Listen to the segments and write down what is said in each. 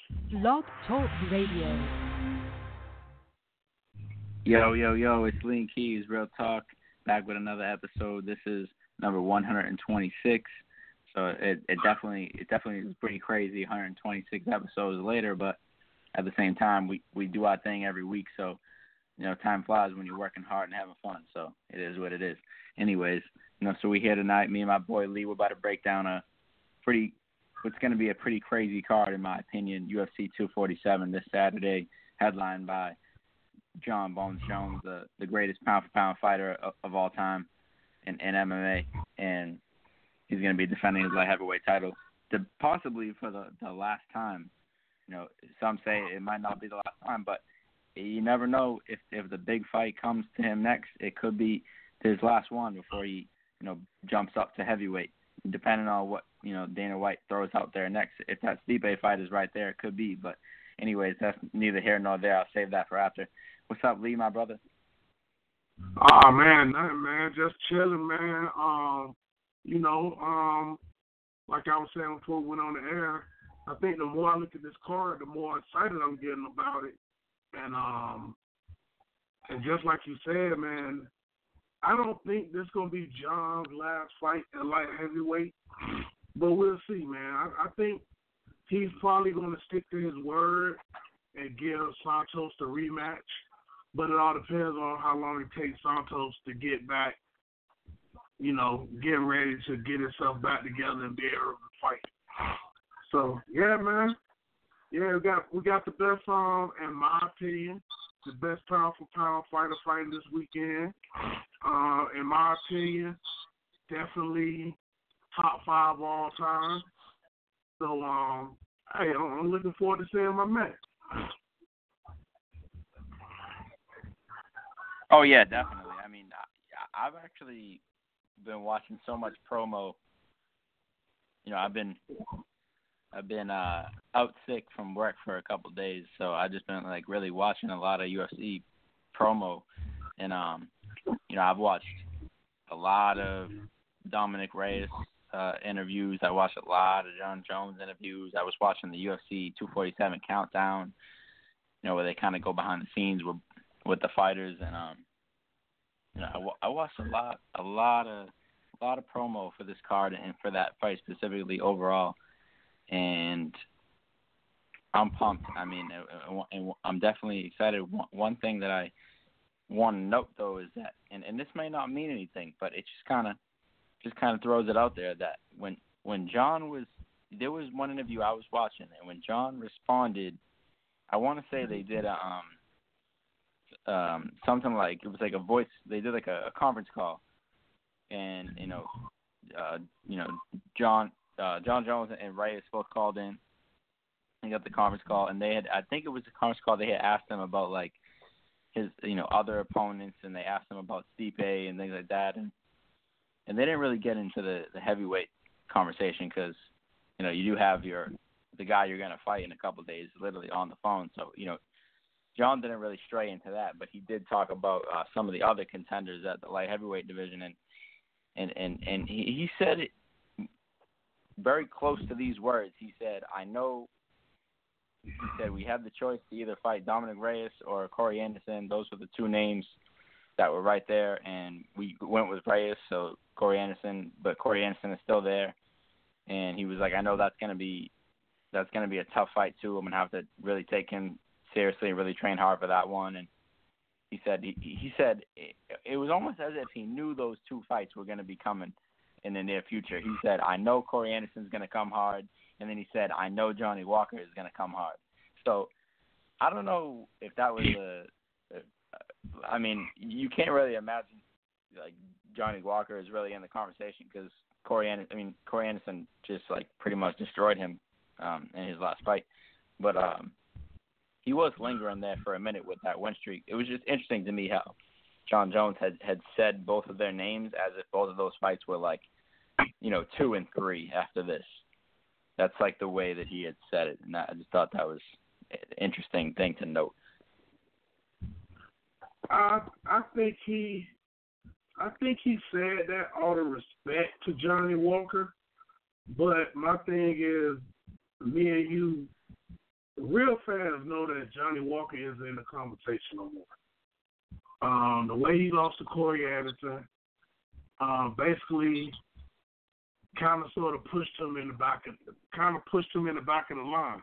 Blog Talk Radio. Yo, yo, yo, it's Lean Keys, Real Talk, back with another episode. This is number 126. So it definitely is pretty crazy, 126 episodes later, but at the same time, we do our thing every week, so, time flies when you're working hard and having fun, so it is what it is. Anyways, so we're here tonight, me and my boy Lee, we're about to break down what's going to be a pretty crazy card, in my opinion, UFC 247 this Saturday, headlined by Jon Bones Jones, the greatest pound-for-pound fighter of all time in MMA, and he's going to be defending his light heavyweight title, possibly for the last time. Some say it might not be the last time, but you never know if the big fight comes to him next. It could be his last one before he, jumps up to heavyweight, depending on what, Dana White throws out there next. If that Stipe fight is right there, it could be. But anyways, that's neither here nor there. I'll save that for after. What's up, Lee, my brother? Oh, man, nothing, man. Just chilling, man. Like I was saying before we went on the air, I think the more I look at this card, the more excited I'm getting about it. And just like you said, man, I don't think this is going to be Jon's last fight at light heavyweight, but we'll see, man. I think he's probably going to stick to his word and give Santos the rematch, but it all depends on how long it takes Santos to get back, getting ready to get himself back together and be able to fight. So, yeah, man. Yeah, we got the best, in my opinion, the best pound-for-pound fighter fighting this weekend. In my opinion, definitely top 5 all time. So, hey, I'm looking forward to seeing my match. Oh, yeah, definitely. I mean, I've actually been watching so much promo. I've been out sick from work for a couple of days, so I've just been really watching a lot of UFC promo, and I've watched a lot of Dominic Reyes interviews. I watched a lot of Jon Jones interviews. I was watching the UFC 247 countdown, where they kind of go behind the scenes with the fighters, and I watched a lot of promo for this card and for that fight specifically overall. And I'm pumped. I mean, and I'm definitely excited. One thing that I want to note, though, is that, and this may not mean anything, but it just kind of throws it out there that when Jon was, there was one interview I was watching, and when Jon responded, I want to say they did something like, it was like a voice. They did like a conference call, and Jon Jones and Reyes both called in and got the conference call, and I think it was the conference call, they had asked him about his other opponents, and they asked him about Stipe and things like that, and they didn't really get into the heavyweight conversation because you do have the guy you're going to fight in a couple of days literally on the phone, so Jon didn't really stray into that, but he did talk about some of the other contenders at the light heavyweight division, and he said it very close to these words. He said, we had the choice to either fight Dominic Reyes or Corey Anderson. Those were the two names that were right there, and we went with Reyes, so Corey Anderson is still there. And he was like, I know that's gonna be a tough fight too. I'm gonna have to really take him seriously and really train hard for that one. And he said it was almost as if he knew those two fights were gonna be coming in the near future. He said, I know Corey Anderson's going to come hard, and then he said, I know Johnny Walker is going to come hard. So I don't know if that was I mean, you can't really imagine Johnny Walker is really in the conversation because Corey Anderson just pretty much destroyed him in his last fight. But he was lingering there for a minute with that win streak. It was just interesting to me how Jon Jones had said both of their names as if both of those fights were 2 and 3 after this. That's the way that he had said it, and I just thought that was an interesting thing to note. I think he said that out of respect to Johnny Walker, but my thing is, me and you real fans know that Johnny Walker is in the conversation no more. The way he lost to Corey Anderson, basically, kind of sort of pushed him in the back of the line.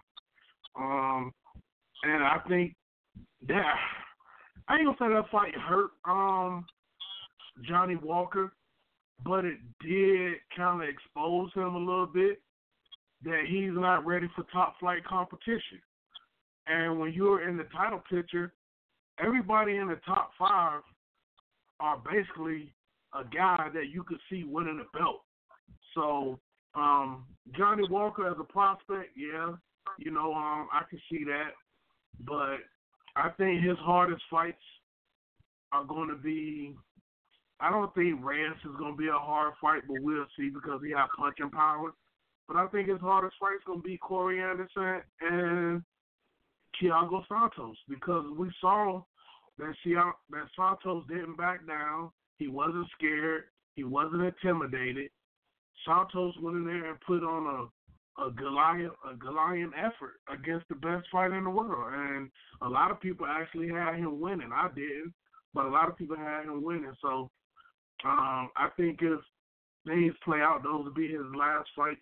And I think that I ain't gonna say that fight hurt Johnny Walker, but it did kind of expose him a little bit that he's not ready for top flight competition. And when you're in the title picture, everybody in the top 5 are basically a guy that you could see winning the belt. So Johnny Walker as a prospect, yeah, I can see that. But I think his hardest fights are going to be, I don't think Reyes is going to be a hard fight, but we'll see because he has punching power. But I think his hardest fight is going to be Corey Anderson and Thiago Santos because we saw that Santos didn't back down. He wasn't scared. He wasn't intimidated. Santos went in there and put on a Goliath effort against the best fighter in the world. And a lot of people actually had him winning. I didn't, but a lot of people had him winning. So I think if things play out, those will be his last fights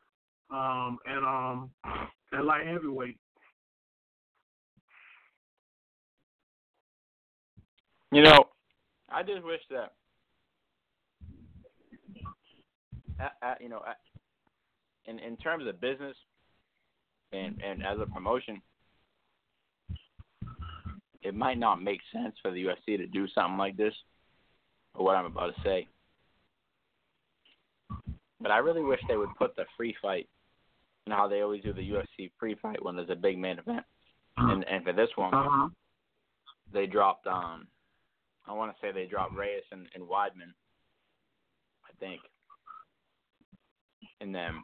at light heavyweight. I just wish that, in terms of business and as a promotion, it might not make sense for the UFC to do something like this, or what I'm about to say. But I really wish they would put the free fight, how they always do the UFC free fight when there's a big main event. And for this one, they dropped I want to say they dropped Reyes and Weidman, I think. And then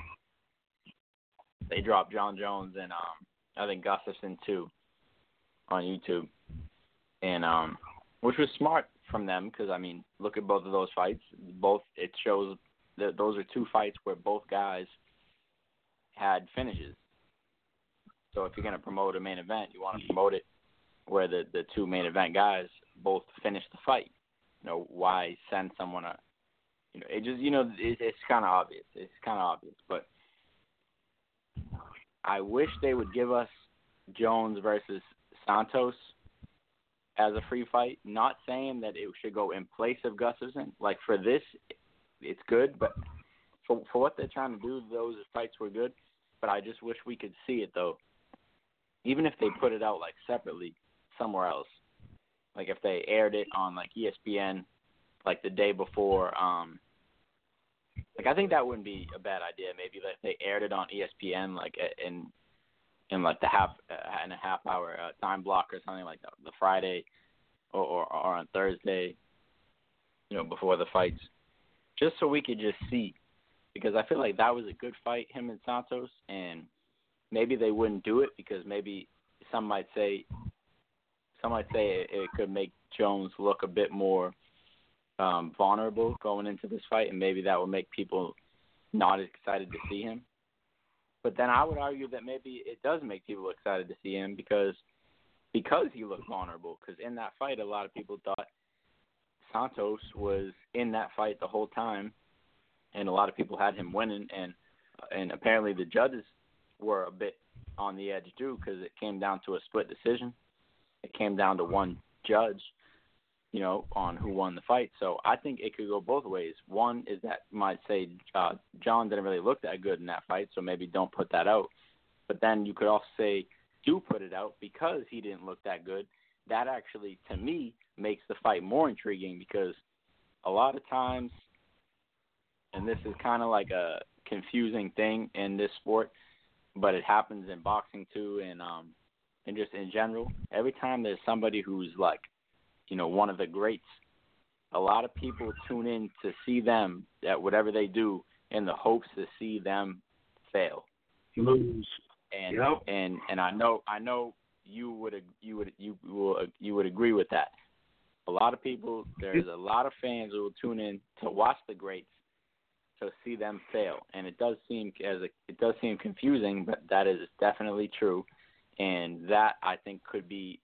they dropped John Jones and I think Gustafsson too on YouTube. And which was smart from them because, look at both of those fights. It shows that those are 2 fights where both guys had finishes. So if you're going to promote a main event, you want to promote it where the 2 main event guys both finish the fight. Why send someone it just, it's kind of obvious. It's kind of obvious. But I wish they would give us Jones versus Santos as a free fight. Not saying that it should go in place of Gustafsson. Like, for this, it's good. But for what they're trying to do, those fights were good. But I just wish we could see it, though. Even if they put it out, separately somewhere else. Like, if they aired it on, ESPN, the day before. I think that wouldn't be a bad idea. Maybe if they aired it on ESPN, in the half hour time block or something like that, the Friday or on Thursday, before the fights, just so we could just see. Because I feel like that was a good fight, him and Santos, and maybe they wouldn't do it because maybe some might say it could make Jones look a bit more vulnerable going into this fight, and maybe that would make people not as excited to see him. But then I would argue that maybe it does make people excited to see him because he looked vulnerable. Because in that fight, a lot of people thought Santos was in that fight the whole time, and a lot of people had him winning. And apparently the judges were a bit on the edge too because it came down to a split decision. It came down to one judge, on who won the fight. So I think it could go both ways. One is that might say John didn't really look that good in that fight, so maybe don't put that out. But then you could also say do put it out because he didn't look that good. That actually, to me, makes the fight more intriguing because a lot of times, and this is kind of like a confusing thing in this sport, but it happens in boxing too and just in general. Every time there's somebody who's one of the greats, a lot of people tune in to see them at whatever they do in the hopes to see them fail. Lose. And yep. and I know you would agree with that. A lot of people, there's a lot of fans who will tune in to watch the greats to see them fail, and it does seem confusing, but that is definitely true. and that I think could be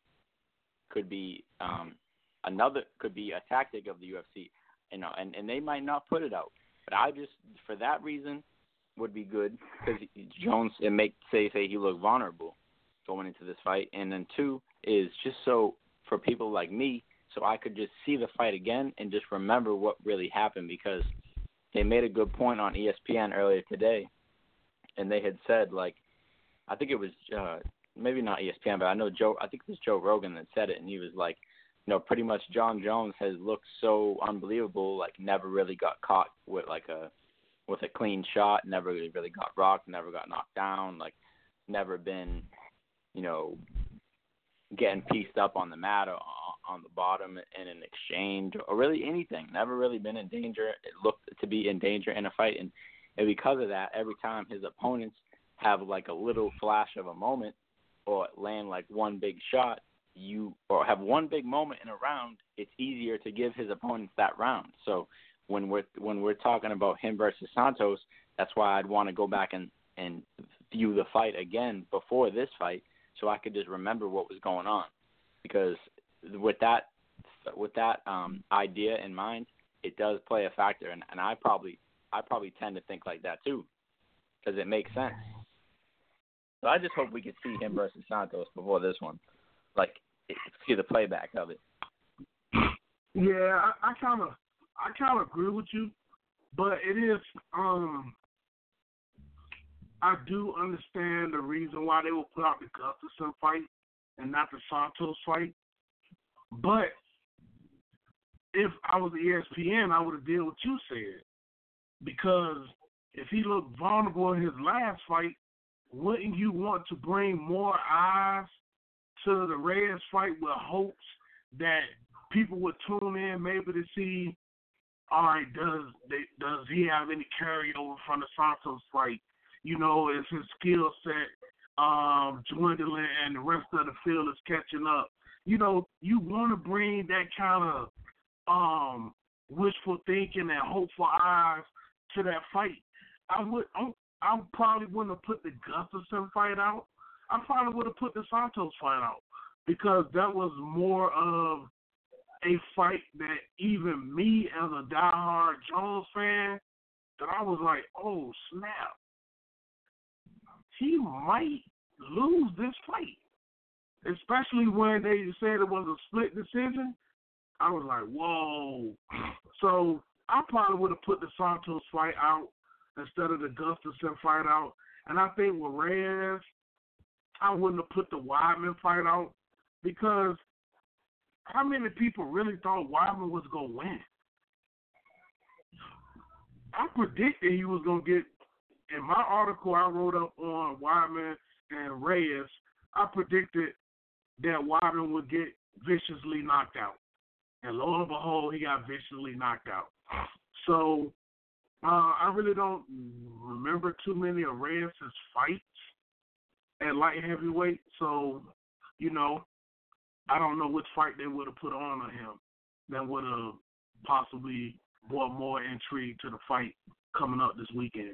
a tactic of the UFC, and they might not put it out, but I just for that reason would be good because Jones say he looked vulnerable going into this fight, and then two is just so for people like me, so I could just see the fight again and just remember what really happened because they made a good point on ESPN earlier today, and they had said I think it was maybe not ESPN, but I think it was Joe Rogan that said it, and he was like, pretty much John Jones has looked so unbelievable, never really got caught with a clean shot, never really got rocked, never got knocked down, never been, getting pieced up on the mat or on the bottom in an exchange or really anything. Never really been in danger. It looked to be in danger in a fight, and because of that, every time his opponents have a little flash of a moment or land one big shot, or have one big moment in a round, it's easier to give his opponents that round. So when we're talking about him versus Santos, that's why I'd want to go back and view the fight again before this fight so I could just remember what was going on. Because with that idea in mind, it does play a factor, and I probably tend to think like that too because it makes sense. So I just hope we can see him versus Santos before this one. See the playback of it. Yeah, I kind of agree with you, but it is I do understand the reason why they will put out the Gustafsson fight and not the Santos fight. But if I was ESPN, I would have did what you said, because if he looked vulnerable in his last fight, wouldn't you want to bring more eyes to the Reyes fight with hopes that people would tune in maybe to see, all right, does he have any carryover from the Santos fight? Is his skill set dwindling and the rest of the field is catching up? You want to bring that kind of wishful thinking and hopeful eyes to that fight. I probably wouldn't have put the Gustafsson fight out. I probably would have put the Santos fight out because that was more of a fight that even me as a diehard Jones fan, that I was like, oh, snap. He might lose this fight. Especially when they said it was a split decision. I was like, whoa. So I probably would have put the Santos fight out instead of the Gustafsson fight out. And I think with Reyes, I wouldn't have put the Weidman fight out because how many people really thought Weidman was going to win? I predicted he was going to get, in my article I wrote up on Weidman and Reyes, I predicted that Weidman would get viciously knocked out. And lo and behold, he got viciously knocked out. So I really don't remember too many of Reyes' fights at light heavyweight. So, I don't know which fight they would have put on him that would have possibly brought more intrigue to the fight coming up this weekend.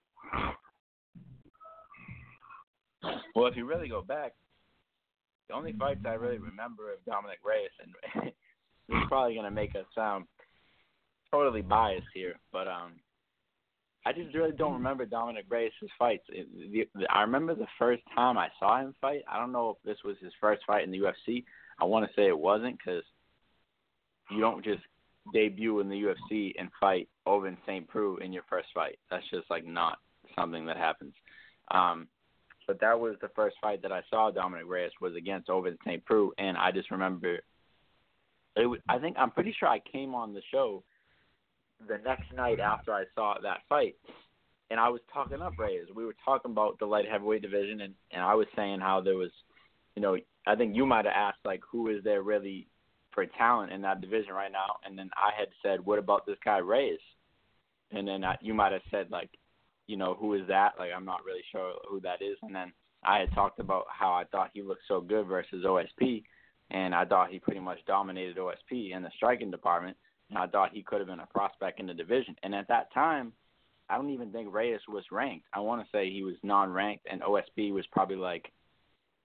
Well, if you really go back, the only fights I really remember of Dominic Reyes, and this is probably going to make us sound totally biased here, but I just really don't remember Dominic Reyes' fights. I remember the first time I saw him fight. I don't know if this was his first fight in the UFC. I want to say it wasn't because you don't just debut in the UFC and fight Ovince St. Preux in your first fight. That's just not something that happens. But that was the first fight that I saw Dominic Reyes was against Ovince St. Preux, and I just remember I'm pretty sure I came on the show the next night after I saw that fight, and I was talking up Reyes. We were talking about the light heavyweight division, and I was saying how there was, I think you might have asked, who is there really for talent in that division right now, and then I had said, what about this guy Reyes? And then you might have said, who is that? I'm not really sure who that is. And then I had talked about how I thought he looked so good versus OSP, and I thought he pretty much dominated OSP in the striking department, and I thought he could have been a prospect in the division. And at that time, I don't even think Reyes was ranked. I want to say he was non-ranked, and OSP was probably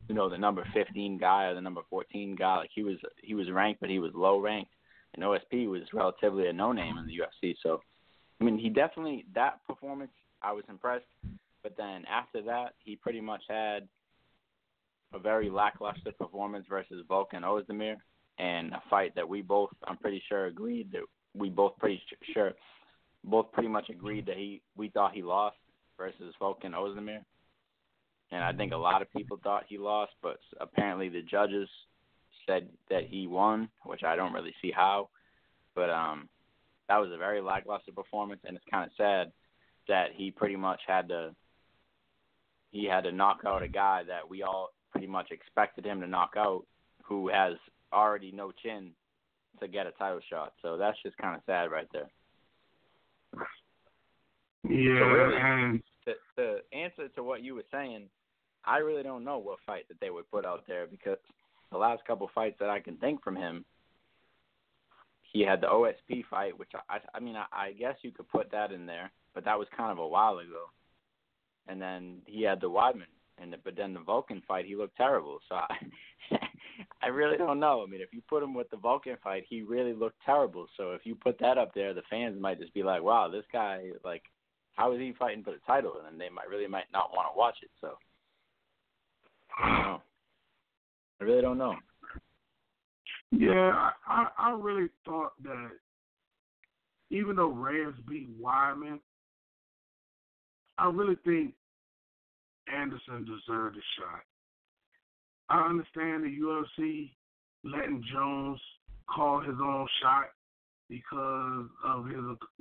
the number 15 guy or the number 14 guy. Like he was ranked, but he was low ranked, and OSP was relatively a no name in the UFC. So, I mean, he definitely, that performance, I was impressed. But then after that, he pretty much had a very lackluster performance versus Volkan Ozdemir, and a fight that we both, I'm pretty sure, agreed that we both pretty much agreed that we thought he lost versus Volkan Ozdemir. And I think a lot of people thought he lost, but apparently the judges said that he won, which I don't really see how. But that was a very lackluster performance, and it's kind of sad that he pretty much had to knock out a guy that we all pretty much expected him to knock out, who has already no chin to get a title shot. So that's just kind of sad right there. Yeah, so really, and to answer to what you were saying, I really don't know what fight that they would put out there, because the last couple fights that I can think from him, he had the OSP fight, which I guess you could put that in there, but that was kind of a while ago. And then he had the Weidman, but then the Volkan fight, he looked terrible. So I really don't know. I mean, if you put him with the Volkan fight, he really looked terrible. So if you put that up there, the fans might just be like, wow, this guy, like, how is he fighting for the title? And then they might not want to watch it. So I don't know. I really don't know. yeah, I really thought that even though Reyes beat Weidman, I really think Anderson deserved a shot. I understand the UFC letting Jones call his own shot because of his,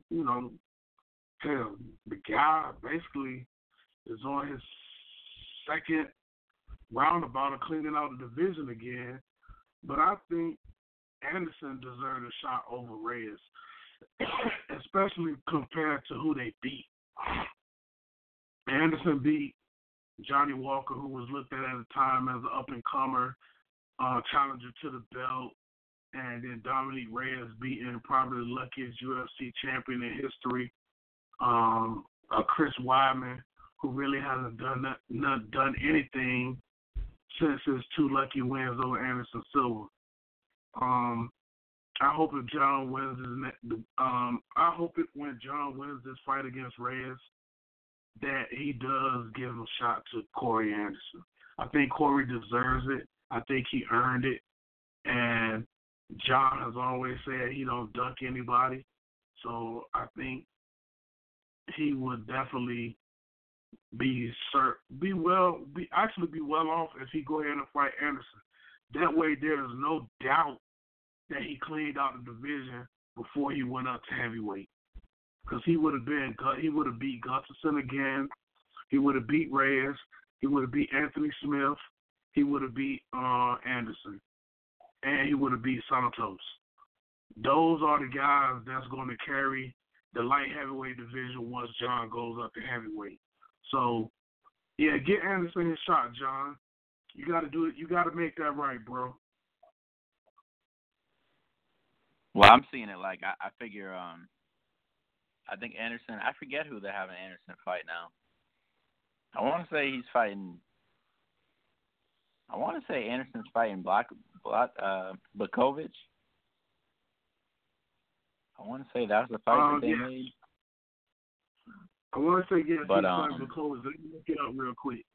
hell, the guy basically is on his second roundabout of cleaning out the division again. But I think Anderson deserved a shot over Reyes, especially compared to who they beat. Anderson beat Johnny Walker, who was looked at the time as an up-and-comer challenger to the belt, and then Dominique Reyes beating probably the luckiest UFC champion in history, Chris Weidman, who really hasn't done anything since his two lucky wins over Anderson Silva. I hope if John wins when John wins this fight against Reyes, that he does give a shot to Corey Anderson. I think Corey deserves it. I think he earned it. And John has always said he don't dunk anybody. So I think he would definitely be well off if he go ahead and fight Anderson. That way there is no doubt that he cleaned out the division before he went up to heavyweight. Because he would have beat Gustafsson again. He would have beat Reyes. He would have beat Anthony Smith. He would have beat Anderson. And he would have beat Santos. Those are the guys that's going to carry the light heavyweight division once John goes up to heavyweight. So, yeah, get Anderson his shot, John. You got to do it. You got to make that right, bro. Well, I'm seeing it like I figure I think Anderson, I forget who they're having Anderson fight now. I want to say Anderson's fighting Blachowicz. I want to say that's the fight that they made. I want to say, yes, but, Blachowicz. Let me look it up real quick.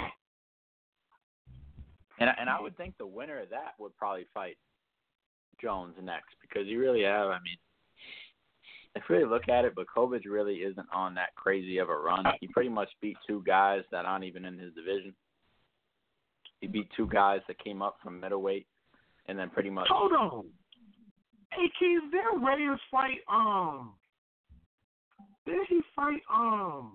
And I would think the winner of that would probably fight Jones next, because you really have, I mean, if you really look at it, Blachowicz really isn't on that crazy of a run. He pretty much beat two guys that aren't even in his division. He beat two guys that came up from middleweight, and then pretty much. Hold on. Hey, Keith, did Reyes fight? Did he fight? Oh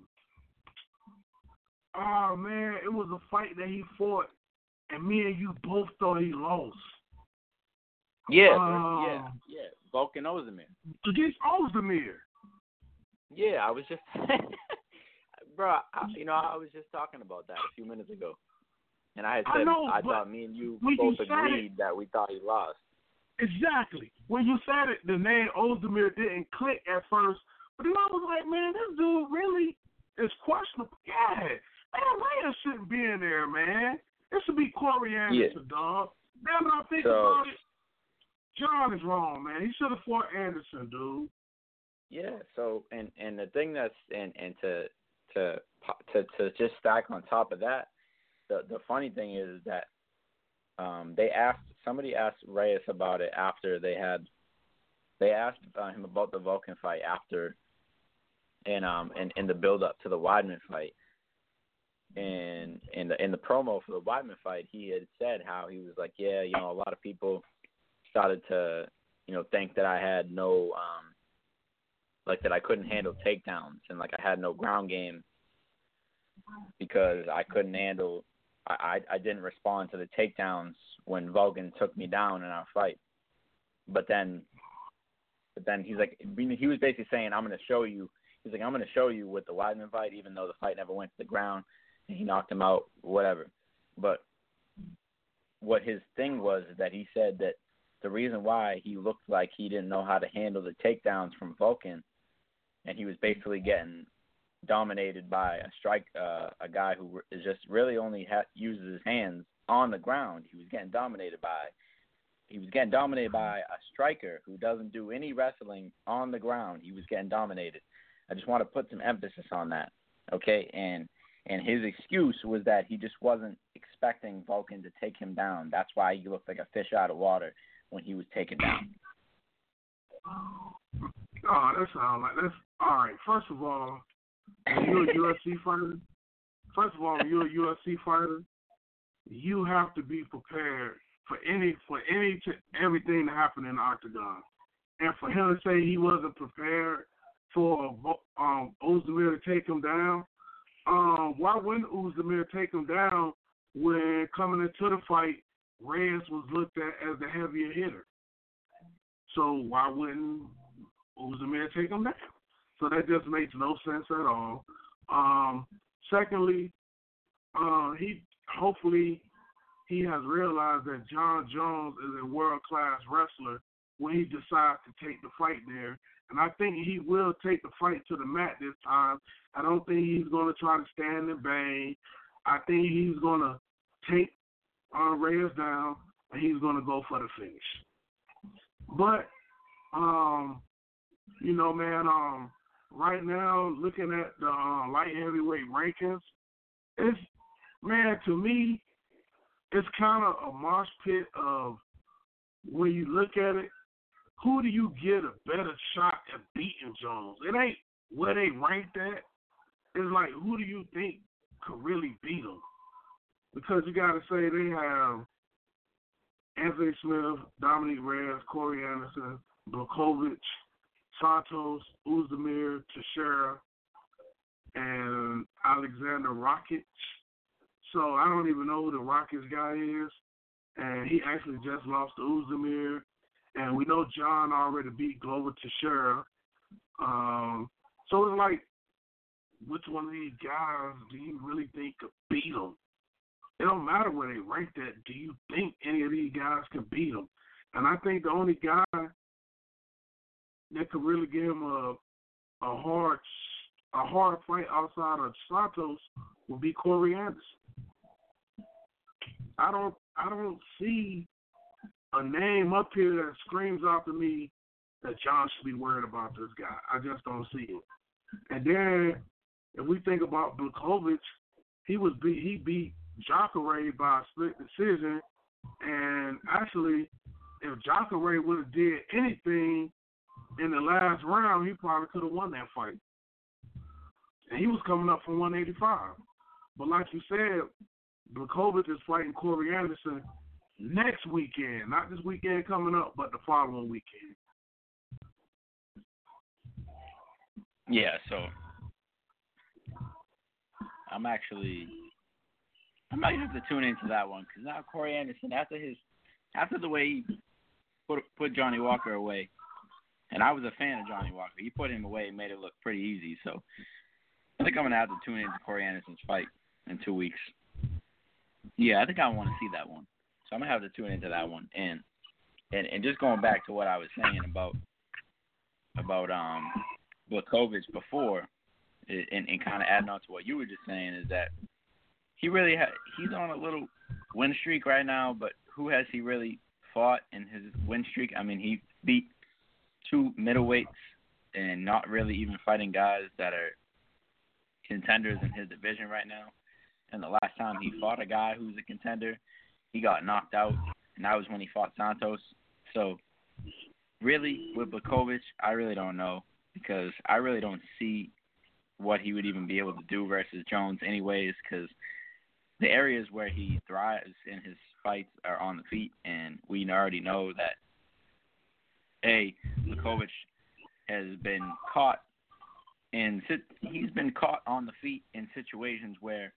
man, it was a fight that he fought, and me and you both thought he lost. Yeah. Volkan Ozdemir. Against Ozdemir. Yeah, I was just, bro. I was just talking about that a few minutes ago, and I had said I thought me and you both agreed that we thought he lost. Exactly. When you said it, the name Ozdemir didn't click at first, but then I was like, man, this dude really is questionable. Yeah, man, Reyes shouldn't be in there, man. It It should be Corey Anderson, dog. Now that I think about it, John is wrong, man. He should have fought Anderson, dude. Yeah. So and the thing that's and to just stack on top of that, the funny thing is that somebody asked Reyes about it after they asked him about the Vulcan fight after in the build up to the Weidman fight. And in the promo for the Weidman fight, he had said how he was like, yeah, a lot of people started to, think that I had no, like that I couldn't handle takedowns and like I had no ground game because I couldn't handle, I didn't respond to the takedowns when Vulcan took me down in our fight. But then he's like, he was basically saying, I'm going to show you. He's like, I'm going to show you with the Weidman fight, even though the fight never went to the ground. He knocked him out, whatever. But what his thing was is that he said that the reason why he looked like he didn't know how to handle the takedowns from Vulcan, and he was basically getting dominated by a guy who is just really only uses his hands on the ground. He was getting dominated by a striker who doesn't do any wrestling on the ground. He was getting dominated. I just want to put some emphasis on that, okay? And his excuse was that he just wasn't expecting Vulcan to take him down. That's why he looked like a fish out of water when he was taken down. Oh, that sounds like that's all right. First of all, when you're a UFC fighter, you have to be prepared for everything to happen in the octagon. And for him to say he wasn't prepared for Ozdemir to take him down. Why wouldn't Ozdemir take him down when coming into the fight, Reyes was looked at as the heavier hitter? So why wouldn't Ozdemir take him down? So that just makes no sense at all. Secondly, hopefully he has realized that John Jones is a world-class wrestler when he decides to take the fight there. And I think he will take the fight to the mat this time. I don't think he's going to try to stand and bang. I think he's going to take Reyes down, and he's going to go for the finish. But, right now, looking at the light heavyweight rankings, to me, it's kind of a mosh pit of when you look at it, who do you get a better shot at beating Jones? It ain't where they ranked at. It's like, who do you think could really beat him? Because you got to say they have Anthony Smith, Dominic Reyes, Corey Anderson, Blachowicz, Santos, Ozdemir, Teixeira, and Alexander Rakic. So I don't even know who the Rakic guy is. And he actually just lost to Ozdemir. And we know John already beat Glover Teixeira. So it's like, which one of these guys do you really think could beat him? It don't matter where they rank that. Do you think any of these guys can beat him? And I think the only guy that could really give him a hard fight outside of Santos would be Corey Anderson. I don't see a name up here that screams out to me that John should be worried about this guy. I just don't see it. And then if we think about Blachowicz, he beat Jacare by a split decision. And actually, if Jacare would have did anything in the last round, he probably could have won that fight. And he was coming up from 185. But like you said, Blachowicz is fighting Corey Anderson next weekend. Not this weekend coming up, but the following weekend. Yeah, so I might have to tune into that one because now Corey Anderson, after the way he put Johnny Walker away, and I was a fan of Johnny Walker, he put him away and made it look pretty easy. So I think I'm gonna have to tune into Corey Anderson's fight in 2 weeks. Yeah, I think I want to see that one. So I'm gonna have to tune into that one. And just going back to what I was saying about Blachowicz before, and kind of adding on to what you were just saying, is that he's on a little win streak right now, but who has he really fought in his win streak? I mean, he beat 2 middleweights and not really even fighting guys that are contenders in his division right now. And the last time he fought a guy who's a contender, he got knocked out, and that was when he fought Santos. So, really, with Blachowicz, I really don't know, because I really don't see what he would even be able to do versus Jones anyways, because the areas where he thrives in his fights are on the feet, and we already know that, Blachowicz has been caught he's been caught on the feet in situations where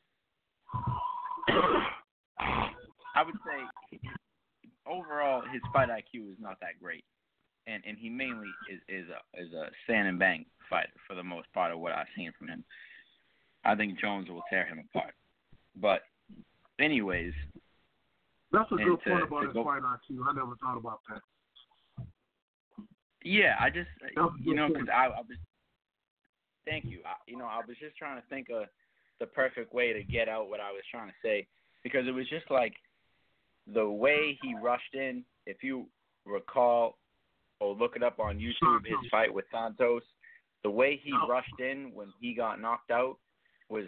I would say overall his fight IQ is not that great, and he mainly is a stand and bang fighter for the most part of what I've seen from him. I think Jones will tear him apart. But anyways, that's a good point about his fight IQ. I never thought about that. Yeah, I just because I was. Thank you. I was just trying to think of the perfect way to get out what I was trying to say, because it was just like the way he rushed in. If you recall or look it up on YouTube, his fight with Santos, the way he rushed in when he got knocked out was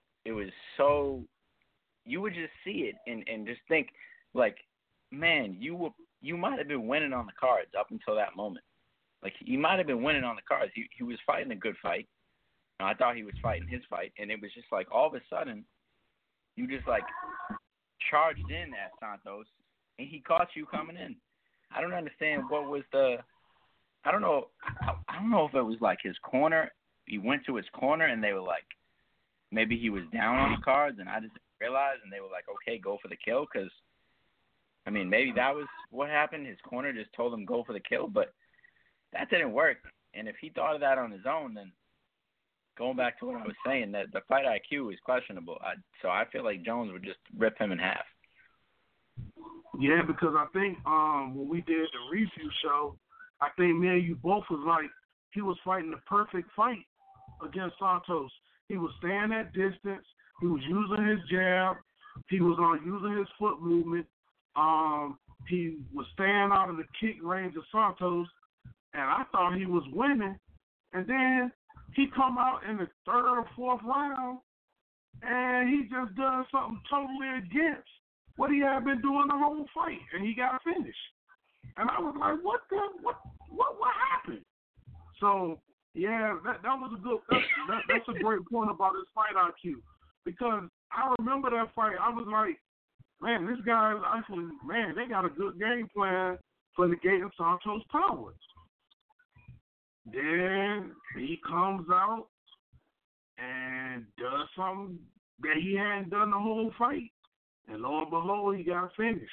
so, you would just see it and just think like, man, you might have been winning on the cards up until that moment. Like, he might have been winning on the cards. He was fighting a good fight. I thought he was fighting his fight, and it was just like all of a sudden, you just like charged in at Santos, and he caught you coming in. I don't understand what was I don't know if it was like his corner. He went to his corner, and they were like, maybe he was down on the cards, and I just didn't realize, and they were like, okay, go for the kill, because, I mean, maybe that was what happened. His corner just told him go for the kill, but that didn't work. And if he thought of that on his own, then going back to what I was saying, that the fight IQ is questionable. So I feel like Jones would just rip him in half. Yeah, because I think when we did the review show, I think me and you both was like, he was fighting the perfect fight against Santos. He was staying at distance. He was using his jab. He was using his foot movement. He was staying out of the kick range of Santos, and I thought he was winning. And then he come out in the 3rd or 4th round, and he just does something totally against what he had been doing the whole fight, and he got finished. And I was like, what happened? So yeah, that was a good. That's a great point about his fight IQ, because I remember that fight. I was like, man, this guy is actually, man, they got a good game plan for negating Santos' power. Then he comes out and does something that he hadn't done the whole fight, and lo and behold, he got finished.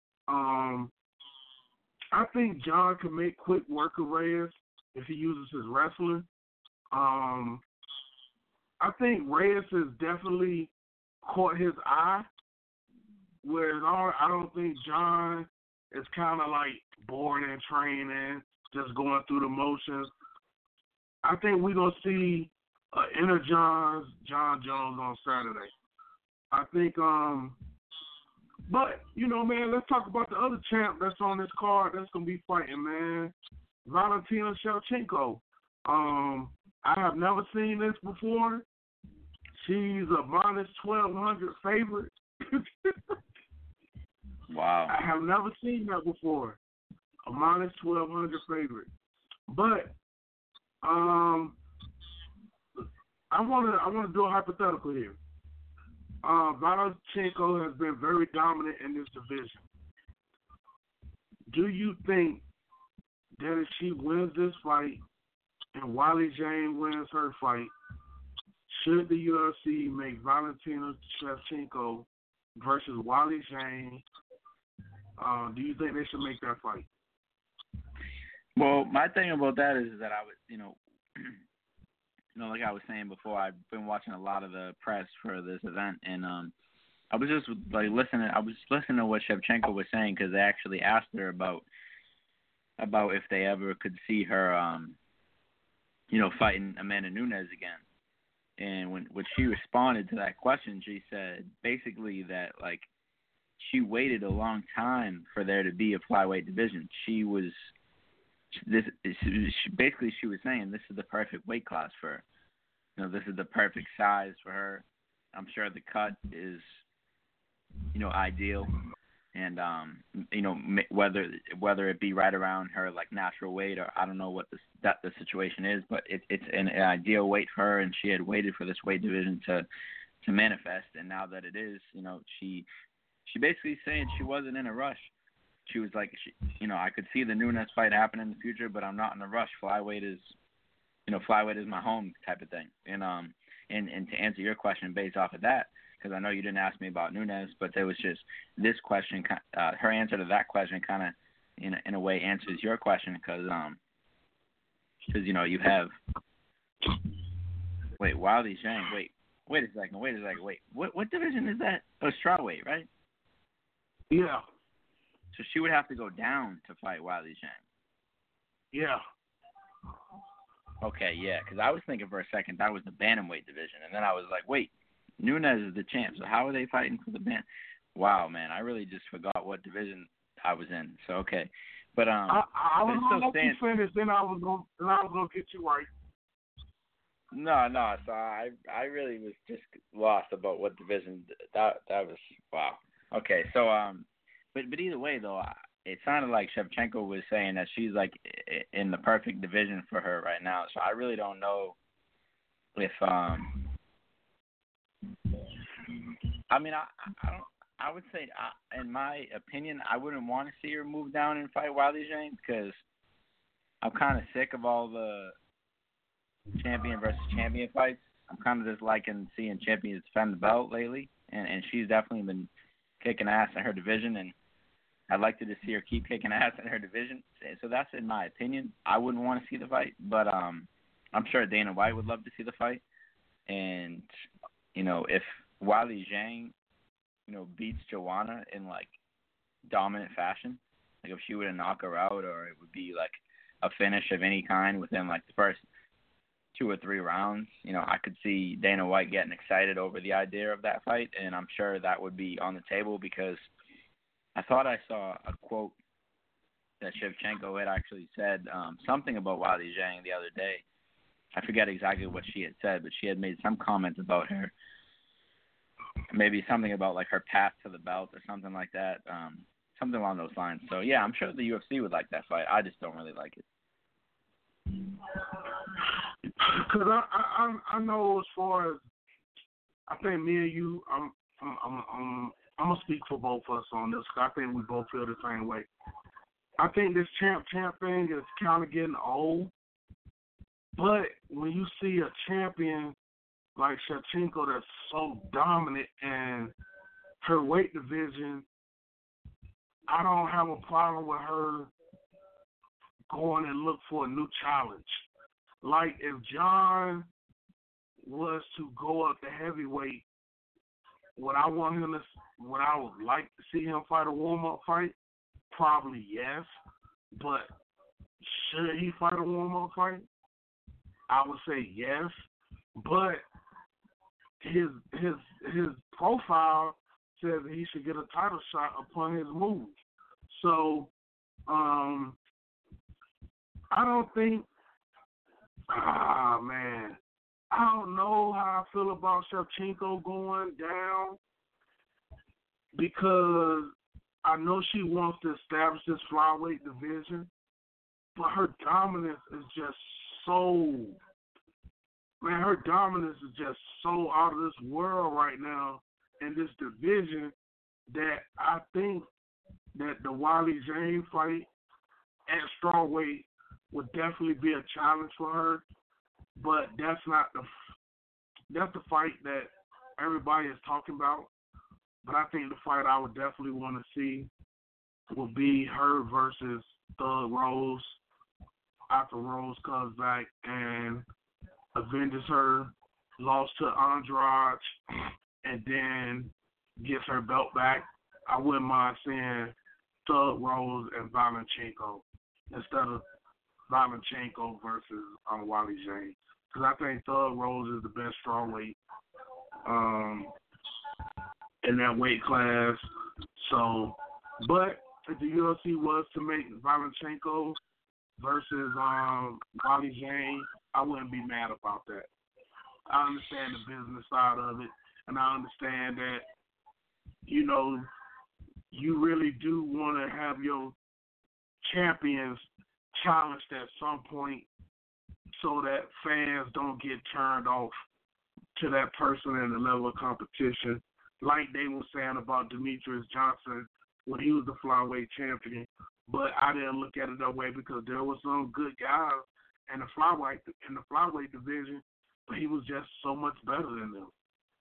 I think John can make quick work of Reyes if he uses his wrestling. I think Reyes has definitely caught his eye, whereas I don't think John is kind of like bored in training, just going through the motions. I think we're going to see inner John Jones on Saturday. I think, but, man, let's talk about the other champ that's on this card that's going to be fighting, man. Valentina Shevchenko. I have never seen this before. She's a minus 1,200 favorite. Wow. I have never seen that before. A minus 1,200 favorite. But I want to do a hypothetical here. Valentinko has been very dominant in this division. Do you think that if she wins this fight and Wiley Jane wins her fight, should the UFC make Valentina Shevchenko versus Wiley Jane? Do you think they should make that fight? Well, my thing about that is that I would, like I was saying before, I've been watching a lot of the press for this event, and I was just listening. I was listening to what Shevchenko was saying, because they actually asked her about if they ever could see her, fighting Amanda Nunes again. And when she responded to that question, she said basically that, like, she waited a long time for there to be a flyweight division. She was basically she was saying this is the perfect weight class for her. You know, this is the perfect size for her. I'm sure the cut is, you know, ideal, and you know, whether it be right around her like natural weight, or I don't know what the situation is, but it's an ideal weight for her, and she had waited for this weight division to manifest, and now that it is, you know, she basically saying she wasn't in a rush. She was like, you know, I could see the Nunes fight happen in the future, but I'm not in a rush. Flyweight is my home type of thing. And to answer your question based off of that, because I know you didn't ask me about Nunes, but there was just this question. Her answer to that question kind of, in a way, answers your question, because you know, you have Weili Zhang. Wait a second. What division is that? Oh, strawweight, right? Yeah. So she would have to go down to fight Weili Zhang. Yeah. Okay, yeah, because I was thinking for a second that was the bantamweight division, and then I was like, wait, Nunes is the champ, so how are they fighting for the ban? Wow, man, I really just forgot what division I was in. So okay, but I was gonna let you finish, then I was gonna get you right. No. So I really was just lost about what division that was. Wow. Okay, so but either way though, it sounded like Shevchenko was saying that she's like in the perfect division for her right now. So I really don't know if I mean I would say in my opinion I wouldn't want to see her move down and fight Weili Zhang, because I'm kind of sick of all the champion versus champion fights. I'm kind of just liking seeing champions defend the belt lately, and she's definitely been kicking ass in her division, and I'd like to just see her keep kicking ass in her division. So that's in my opinion. I wouldn't want to see the fight, but I'm sure Dana White would love to see the fight. And, you know, if Weili Zhang, you know, beats Joanna in, like, dominant fashion, like if she were to knock her out, or it would be, like, a finish of any kind within, like, the first 2 or 3 rounds, you know, I could see Dana White getting excited over the idea of that fight, and I'm sure that would be on the table, because I thought I saw a quote that Shevchenko had actually said something about Weili Zhang the other day. I forget exactly what she had said, but she had made some comments about her, maybe something about like her path to the belt or something like that, something along those lines. So yeah, I'm sure the UFC would like that fight. I just don't really like it. Because I know, as far as I think me and you, I'm gonna speak for both of us on this, because I think we both feel the same way. I think this champ thing is kind of getting old, but when you see a champion like Shevchenko that's so dominant in her weight division, I don't have a problem with her going and look for a new challenge. Like if John was to go up to heavyweight, would I would like to see him fight a warm-up fight? Probably yes. But should he fight a warm-up fight? I would say yes. But his profile says that he should get a title shot upon his move. So I don't think man. I don't know how I feel about Shevchenko going down, because I know she wants to establish this flyweight division, but her dominance is just so out of this world right now in this division, that I think that the Weili Zhang fight at strawweight would definitely be a challenge for her. But that's the fight that everybody is talking about. But I think the fight I would definitely want to see would be her versus Thug Rose, after Rose comes back and avenges her loss to Andrade and then gets her belt back. I wouldn't mind seeing Thug Rose and Valenčenko instead of Valenčenko versus Weili Zhang, because I think Thug Rose is the best strawweight in that weight class. So, but if the UFC was to make Valichenko versus Wally Jane, I wouldn't be mad about that. I understand the business side of it, and I understand that, you know, you really do want to have your champions challenged at some point so that fans don't get turned off to that person in the level of competition, like they were saying about Demetrius Johnson when he was the flyweight champion. But I didn't look at it that way because there were some good guys in the flyweight division, but he was just so much better than them.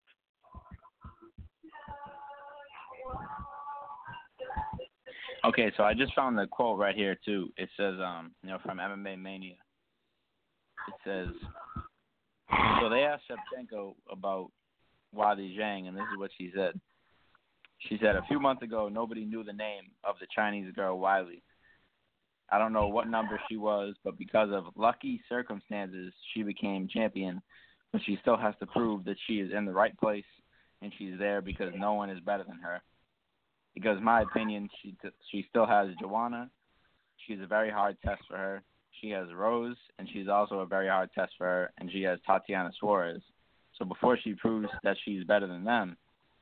Okay, so I just found the quote right here too. It says, from MMA Mania. It says, so they asked Shevchenko about Weili Zhang, and this is what she said. She said, a few months ago, nobody knew the name of the Chinese girl, Weili. I don't know what number she was, but because of lucky circumstances, she became champion. But she still has to prove that she is in the right place, and she's there because no one is better than her. Because in my opinion, she still has Joanna. She's a very hard test for her. She has Rose, and she's also a very hard test for her, and she has Tatiana Suarez. So before she proves that she's better than them,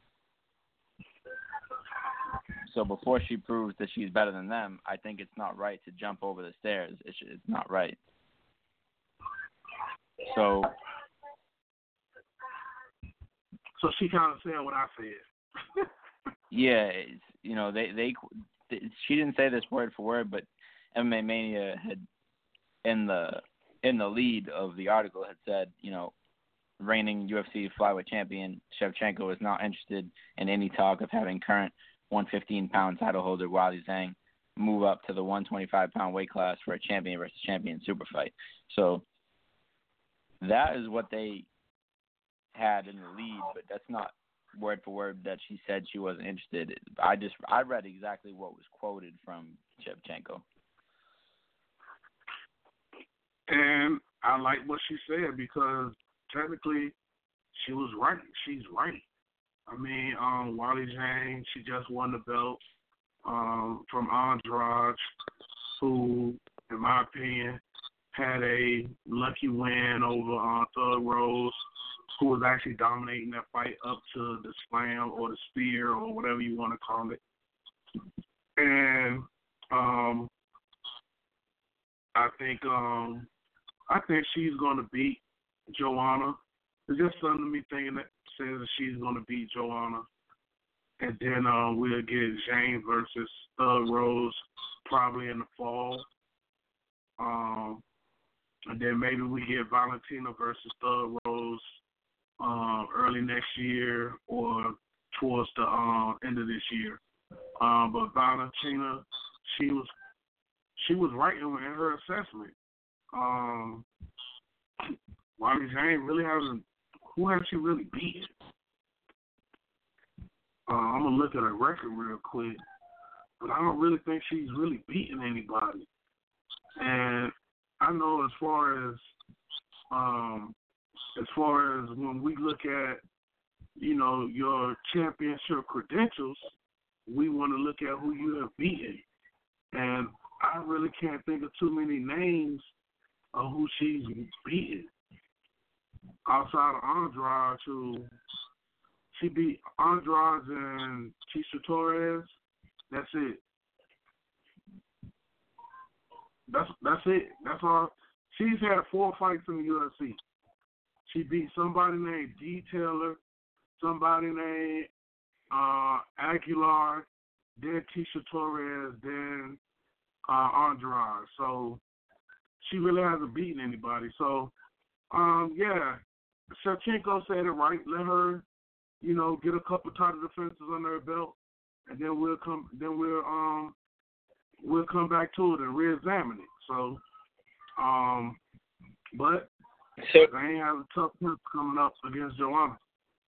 I think it's not right to jump over the stairs. It's not right. So she kind of said what I said. Yeah, she didn't say this word for word, but MMA Mania had in the lead of the article had said, reigning UFC flyweight champion Shevchenko is not interested in any talk of having current 115-pound title holder Weili Zhang move up to the 125-pound weight class for a champion versus champion super fight. So that is what they had in the lead, but that's not word for word that she said she wasn't interested. I read exactly what was quoted from Shevchenko. And I like what she said because technically she was right. She's right. I mean, Weili Zhang, she just won the belt from Andrade, who, in my opinion, had a lucky win over Thug Rose, who was actually dominating that fight up to the slam or the spear or whatever you want to call it. And I think she's going to beat Joanna. There's just something to me thinking that says that she's going to beat Joanna. And then we'll get Jane versus Thug Rose probably in the fall. And then maybe we get Valentina versus Thug Rose early next year or towards the end of this year. But Valentina, she was right in her assessment. Weili Zhang really hasn't. Who has she really beaten? I'm gonna look at her record real quick, but I don't really think she's really beaten anybody. And I know as far as when we look at, your championship credentials, we want to look at who you have beaten. And I really can't think of too many names of who she's beaten. Outside of Andrade, who she beat Andrade and Tisha Torres. That's it. That's it. That's all. She's had 4 fights in the UFC. She beat somebody named D. Taylor, somebody named Aguilar, then Tisha Torres, then Andrade. So she really hasn't beaten anybody. So, Shevchenko said it right. Let her, get a couple title defenses under her belt, and then we'll come back to it and reexamine it. So, but they ain't have a tough test coming up against Joanna.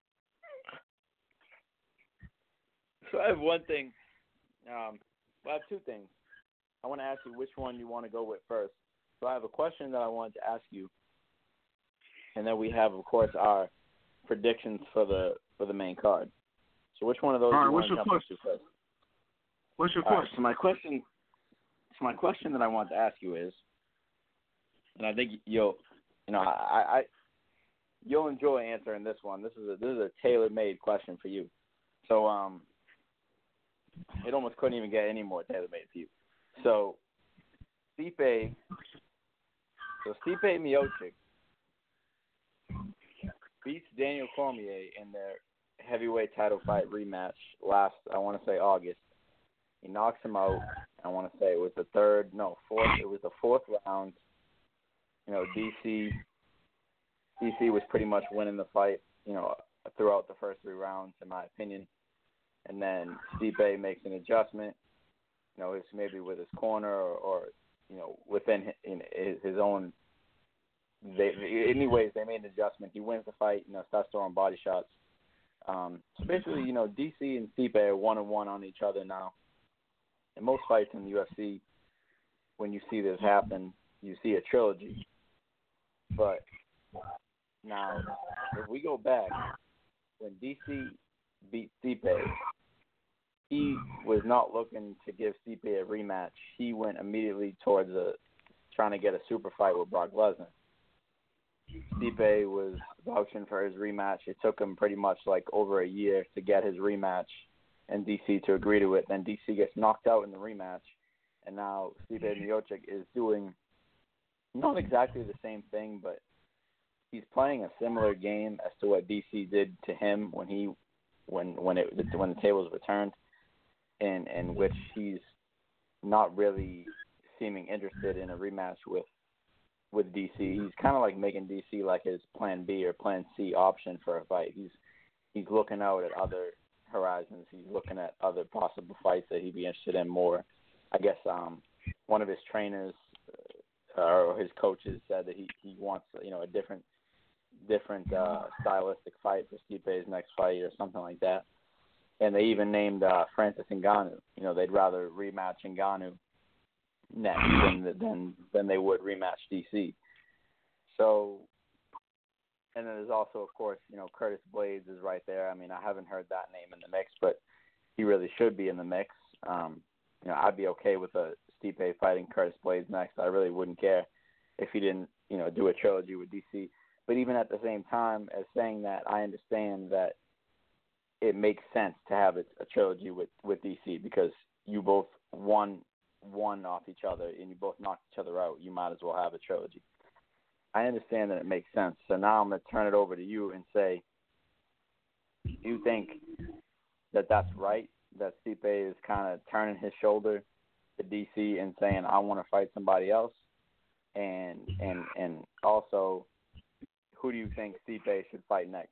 So I have one thing. I have 2 things. I want to ask you which one you want to go with first. So I have a question that I wanted to ask you, and then we have, of course, our predictions for the main card. So which one of those do you want to jump into first? What's your All right, question? so my question that I want to ask you is, and I think you'll enjoy answering this one. This is a tailor-made question for you. So it almost couldn't even get any more tailor-made for you. So Stipe Miocic beats Daniel Cormier in their heavyweight title fight rematch last, I want to say, August. He knocks him out. I want to say it was the fourth round. You know, DC was pretty much winning the fight, you know, throughout the first 3 rounds, in my opinion. And then Stipe makes an adjustment, you know, it's maybe with his corner or you know, within his own. Anyways, they made an adjustment. He wins the fight, you know, starts throwing body shots. So basically, you know, DC and Stipe are 1-1 on each other now. In most fights in the UFC, when you see this happen, you see a trilogy. But now, if we go back, when DC beat Stipe, he was not looking to give Stipe a rematch. He went immediately towards trying to get a super fight with Brock Lesnar. Stipe was vouching for his rematch. It took him pretty much like over a year to get his rematch and DC to agree to it. Then DC gets knocked out in the rematch, and now Stipe Miocic is doing not exactly the same thing, but he's playing a similar game as to what DC did to him when the tables were turned, in which he's not really seeming interested in a rematch with DC. He's kind of like making DC like his plan B or plan C option for a fight. He's looking out at other horizons. He's looking at other possible fights that he'd be interested in more. I guess one of his trainers or his coaches said that he wants, you know, a different stylistic fight for Stipe's next fight or something like that. And they even named Francis Ngannou. You know, they'd rather rematch Ngannou next than they would rematch DC. So, and then there's also, of course, you know, Curtis Blades is right there. I mean, I haven't heard that name in the mix, but he really should be in the mix. You know, I'd be okay with a Stipe fighting Curtis Blades next. I really wouldn't care if he didn't, you know, do a trilogy with DC. But even at the same time as saying that, I understand that it makes sense to have a trilogy with DC because you both won off each other and you both knocked each other out. You might as well have a trilogy. I understand that it makes sense. So now I'm going to turn it over to you and say, do you think that that's right, that Stipe is kind of turning his shoulder to DC and saying, I want to fight somebody else? And also, who do you think Stipe should fight next?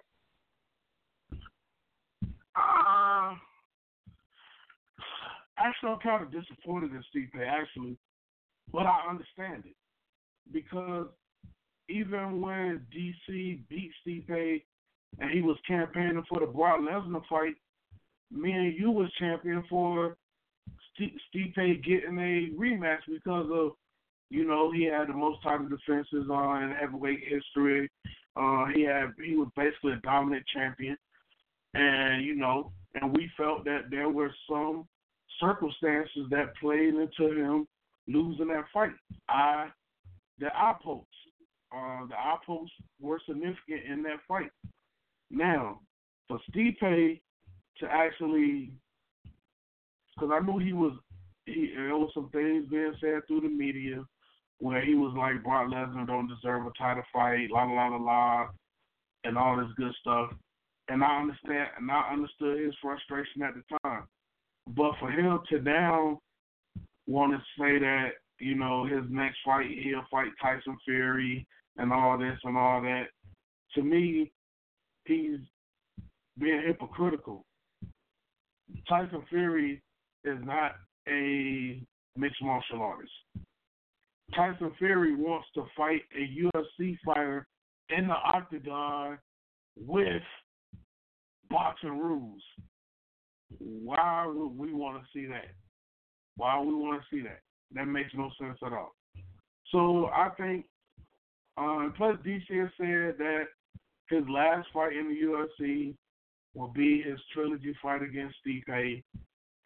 Actually, I'm kind of disappointed in Stipe, actually, but I understand it because even when DC beat Stipe and he was campaigning for the Brock Lesnar fight, me and you was championing for Stipe getting a rematch because of, you know, he had the most title defenses in heavyweight history. He was basically a dominant champion, and you know, and we felt that there were some circumstances that played into him losing that fight. The eye pokes were significant in that fight. Now, for Stipe to actually, because I knew there was some things being said through the media where he was like, Brock Lesnar don't deserve a title fight, la la la la, and all this good stuff. And I understood his frustration at the time. But for him to now want to say that, you know, his next fight, he'll fight Tyson Fury and all this and all that, to me, he's being hypocritical. Tyson Fury is not a mixed martial artist. Tyson Fury wants to fight a UFC fighter in the octagon with boxing rules. Why would we want to see that? Why would we want to see that? That makes no sense at all. So I think, plus DC has said that his last fight in the UFC will be his trilogy fight against Stipe,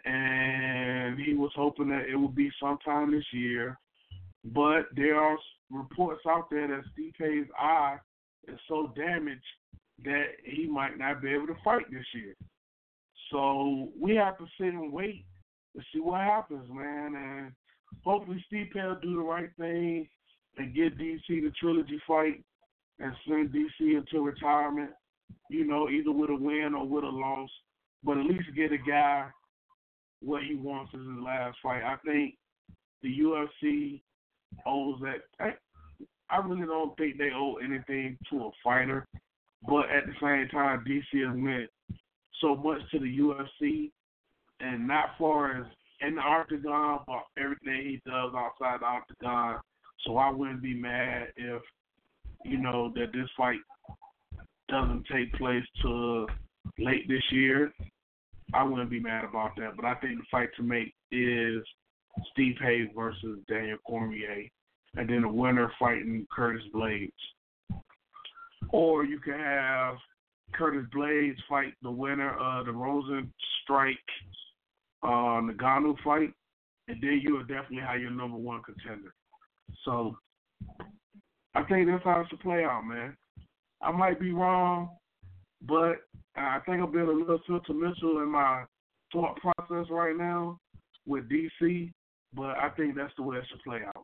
and he was hoping that it would be sometime this year. But there are reports out there that Stipe's eye is so damaged that he might not be able to fight this year. So we have to sit and wait to see what happens, man. And hopefully Stipe will do the right thing and get DC the trilogy fight and send DC into retirement, either with a win or with a loss. But at least get a guy what he wants as his last fight. I think the UFC owes that. I really don't think they owe anything to a fighter, but at the same time, DC has meant so much to the UFC, and not far as in the octagon, but everything he does outside the octagon. So I wouldn't be mad if, that this fight doesn't take place till late this year. I wouldn't be mad about that, but I think the fight to make is Stipe versus Daniel Cormier, and then the winner fighting Curtis Blades. Or you can have Curtis Blades fight the winner of the Rosenstrike Ngannou fight, and then you will definitely have your number one contender. So I think that's how it should play out, man. I might be wrong, but I think I'm being a little sentimental in my thought process right now with DC, but I think that's the way it should play out.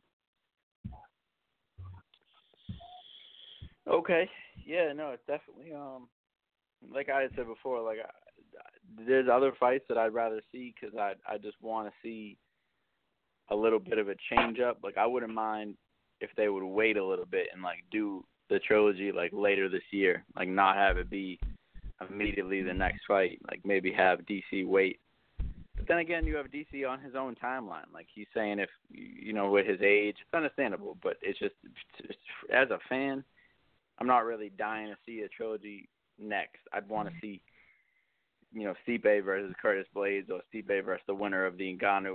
Okay. Yeah, no, it's definitely, like I had said before, there's other fights that I'd rather see because I just want to see a little bit of a change up. Like, I wouldn't mind if they would wait a little bit and, do the trilogy, later this year. Not have it be immediately the next fight. Maybe have DC wait. But then again, you have DC on his own timeline. He's saying if, with his age, it's understandable. But it's just as a fan, I'm not really dying to see a trilogy next. I'd want to see, Stipe versus Curtis Blades or Stipe versus the winner of the Ngannou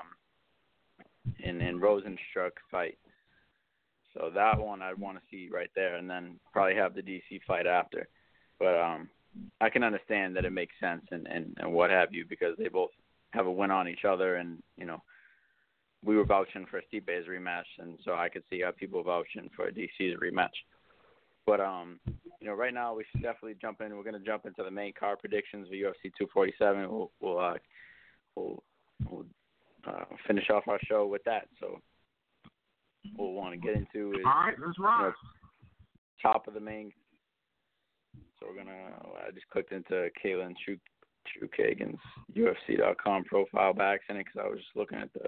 and Rosenstruck fight. So that one I'd want to see right there, and then probably have the DC fight after. But I can understand that it makes sense and what have you, because they both have a win on each other, and we were vouching for Stipe's rematch, and so I could see how people vouching for DC's rematch. But right now we should definitely jump in. We're going to jump into the main card predictions for UFC 247. We'll finish off our show with that. So we'll want to get into is all right. That's right. Top of the main. So we're gonna. I just clicked into Katlyn Chookagian's UFC.com profile by accident because I was just looking at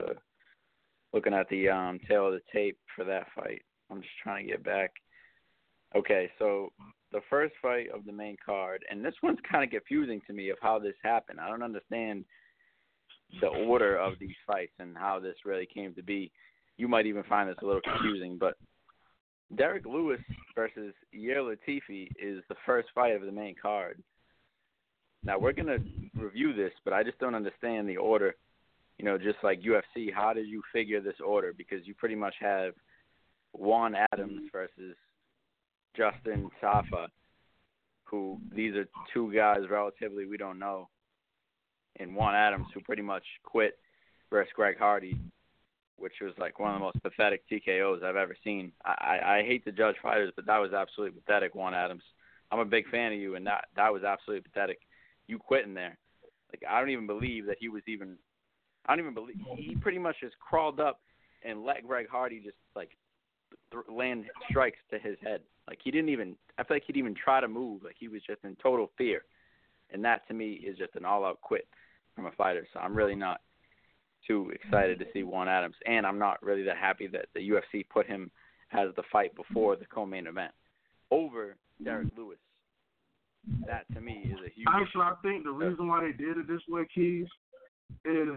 the tail of the tape for that fight. I'm just trying to get back. Okay, so the first fight of the main card, and this one's kind of confusing to me of how this happened. I don't understand the order of these fights and how this really came to be. You might even find this a little confusing, but Derek Lewis versus Yair Latifi is the first fight of the main card. Now, we're going to review this, but I just don't understand the order. Just like UFC, how did you figure this order? Because you pretty much have Juan Adams versus Justin Safa, who these are two guys relatively we don't know, and Juan Adams, who pretty much quit, versus Greg Hardy, which was one of the most pathetic TKOs I've ever seen. I hate to judge fighters, but that was absolutely pathetic, Juan Adams. I'm a big fan of you, and that was absolutely pathetic. You quitting there. I don't even believe that he was even – I don't even believe – he pretty much just crawled up and let Greg Hardy just, land strikes to his head. He didn't even – I feel like he didn't even try to move. He was just in total fear. And that, to me, is just an all-out quit from a fighter. So I'm really not too excited to see Juan Adams. And I'm not really that happy that the UFC put him as the fight before the co-main event over Derek Lewis. That, to me, is a huge... Actually, I think the reason why they did it this way, Keys, is,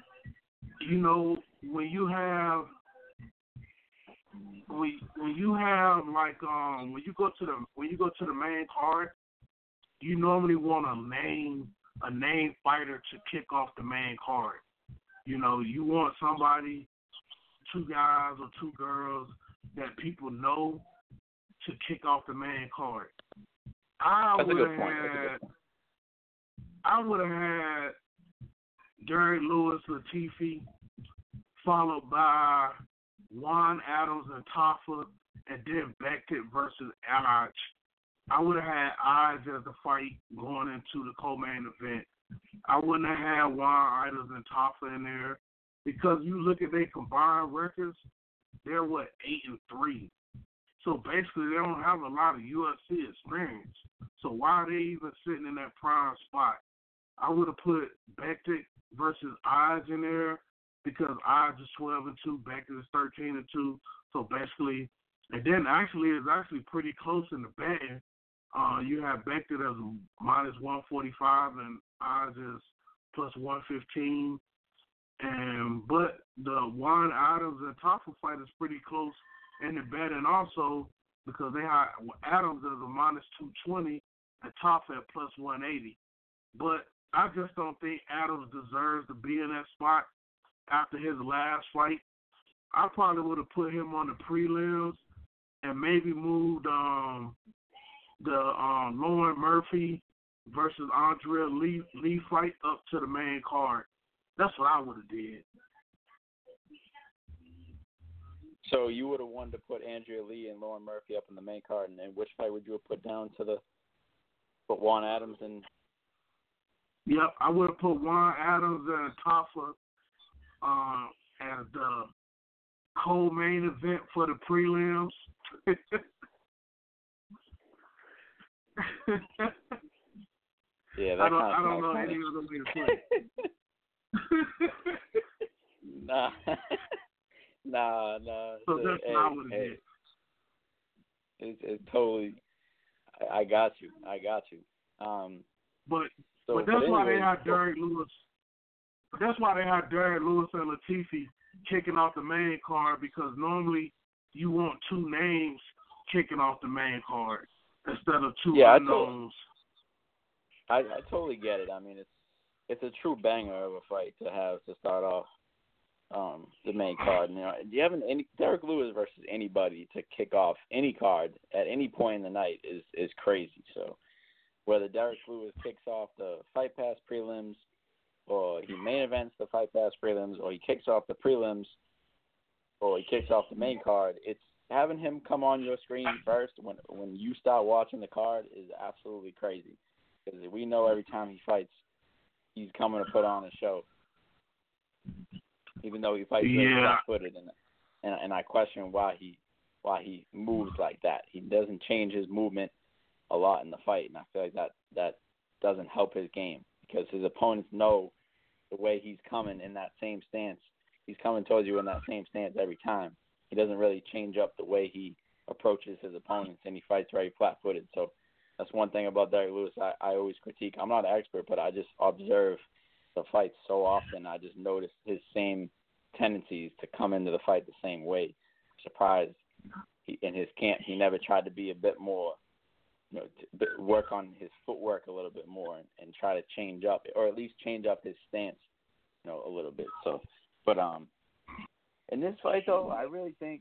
when you have when you go to the main card, you normally want a name fighter to kick off the main card. You want somebody, two guys or two girls that people know to kick off the main card. I would have had Derek Lewis, Latifi, followed by Juan Adams and Taffa, and then Beckett versus Arch. I would have had Odds as the fight going into the co-main event. I wouldn't have had Juan Adams and Taffa in there because you look at their combined records, they're 8-3. So basically, they don't have a lot of UFC experience. So why are they even sitting in that prime spot? I would have put Beckett versus Odds in there because Odds is 12-2, Beckett is 13-2. So basically, and then it's actually pretty close in the betting. You have Beckett as minus 145 and Odds is plus 115. But the Juan Adams and Taffa fight is pretty close in the betting also because they have Adams as a minus 220 and Taffa at plus 180. But I just don't think Adams deserves to be in that spot after his last fight. I probably would have put him on the prelims and maybe moved the Lauren Murphy versus Andrea Lee fight up to the main card. That's what I would have did. So you would have wanted to put Andrea Lee and Lauren Murphy up in the main card, and then which fight would you have put down to put Juan Adams and? Yep, I would have put Juan Adams and Taffa as the co-main event for the prelims. Yeah, I don't know any other way to put it. Nah. So that's not what it is. It's totally. I got you. But that's why they had Derek Lewis. That's why they had Derek Lewis and Latifi kicking off the main card because normally you want two names kicking off the main card instead of two unknowns. I totally get it. I mean, it's a true banger of a fight to have to start off the main card. You know, do you have any Derek Lewis versus anybody to kick off any card at any point in the night is crazy. So whether Derek Lewis kicks off the Fight Pass prelims, or he main events the Fight Pass prelims, or he kicks off the prelims, or he kicks off the main card, it's having him come on your screen first when you start watching the card is absolutely crazy. Because we know every time he fights, he's coming to put on a show. Even though he fights flat-footed, and I question why he moves like that. He doesn't change his movement a lot in the fight, and I feel like that doesn't help his game because his opponents know the way he's coming in that same stance. He's coming towards you in that same stance every time. He doesn't really change up the way he approaches his opponents, and he fights very flat-footed. So that's one thing about Derek Lewis I always critique. I'm not an expert, but I just observe the fights so often. I just notice his same tendencies to come into the fight the same way. I'm surprised in his camp he never tried to be a bit more, work on his footwork a little bit more and try to change up, or at least change up his stance, a little bit. So, but in this fight though, I really think,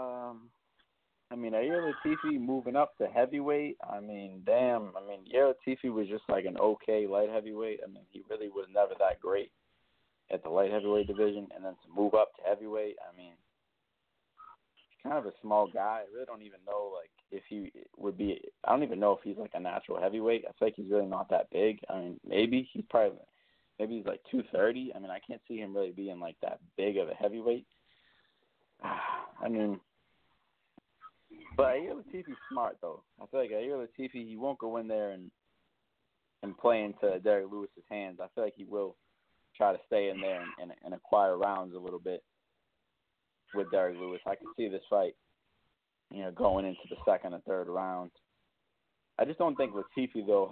Yair Latifi moving up to heavyweight. Yair Latifi was just like an okay light heavyweight. He really was never that great at the light heavyweight division, and then to move up to heavyweight, he's kind of a small guy. I really don't even know, if he would be – I don't even know if he's, a natural heavyweight. I feel like he's really not that big. Maybe he's 230. I can't see him really being, that big of a heavyweight. But Yair Latifi's smart, though. I feel like Yair Latifi, he won't go in there and play into Derek Lewis's hands. I feel like he will try to stay in there and acquire rounds a little bit with Derek Lewis. I can see this fight, going into the second or third round. I just don't think Latifi, though,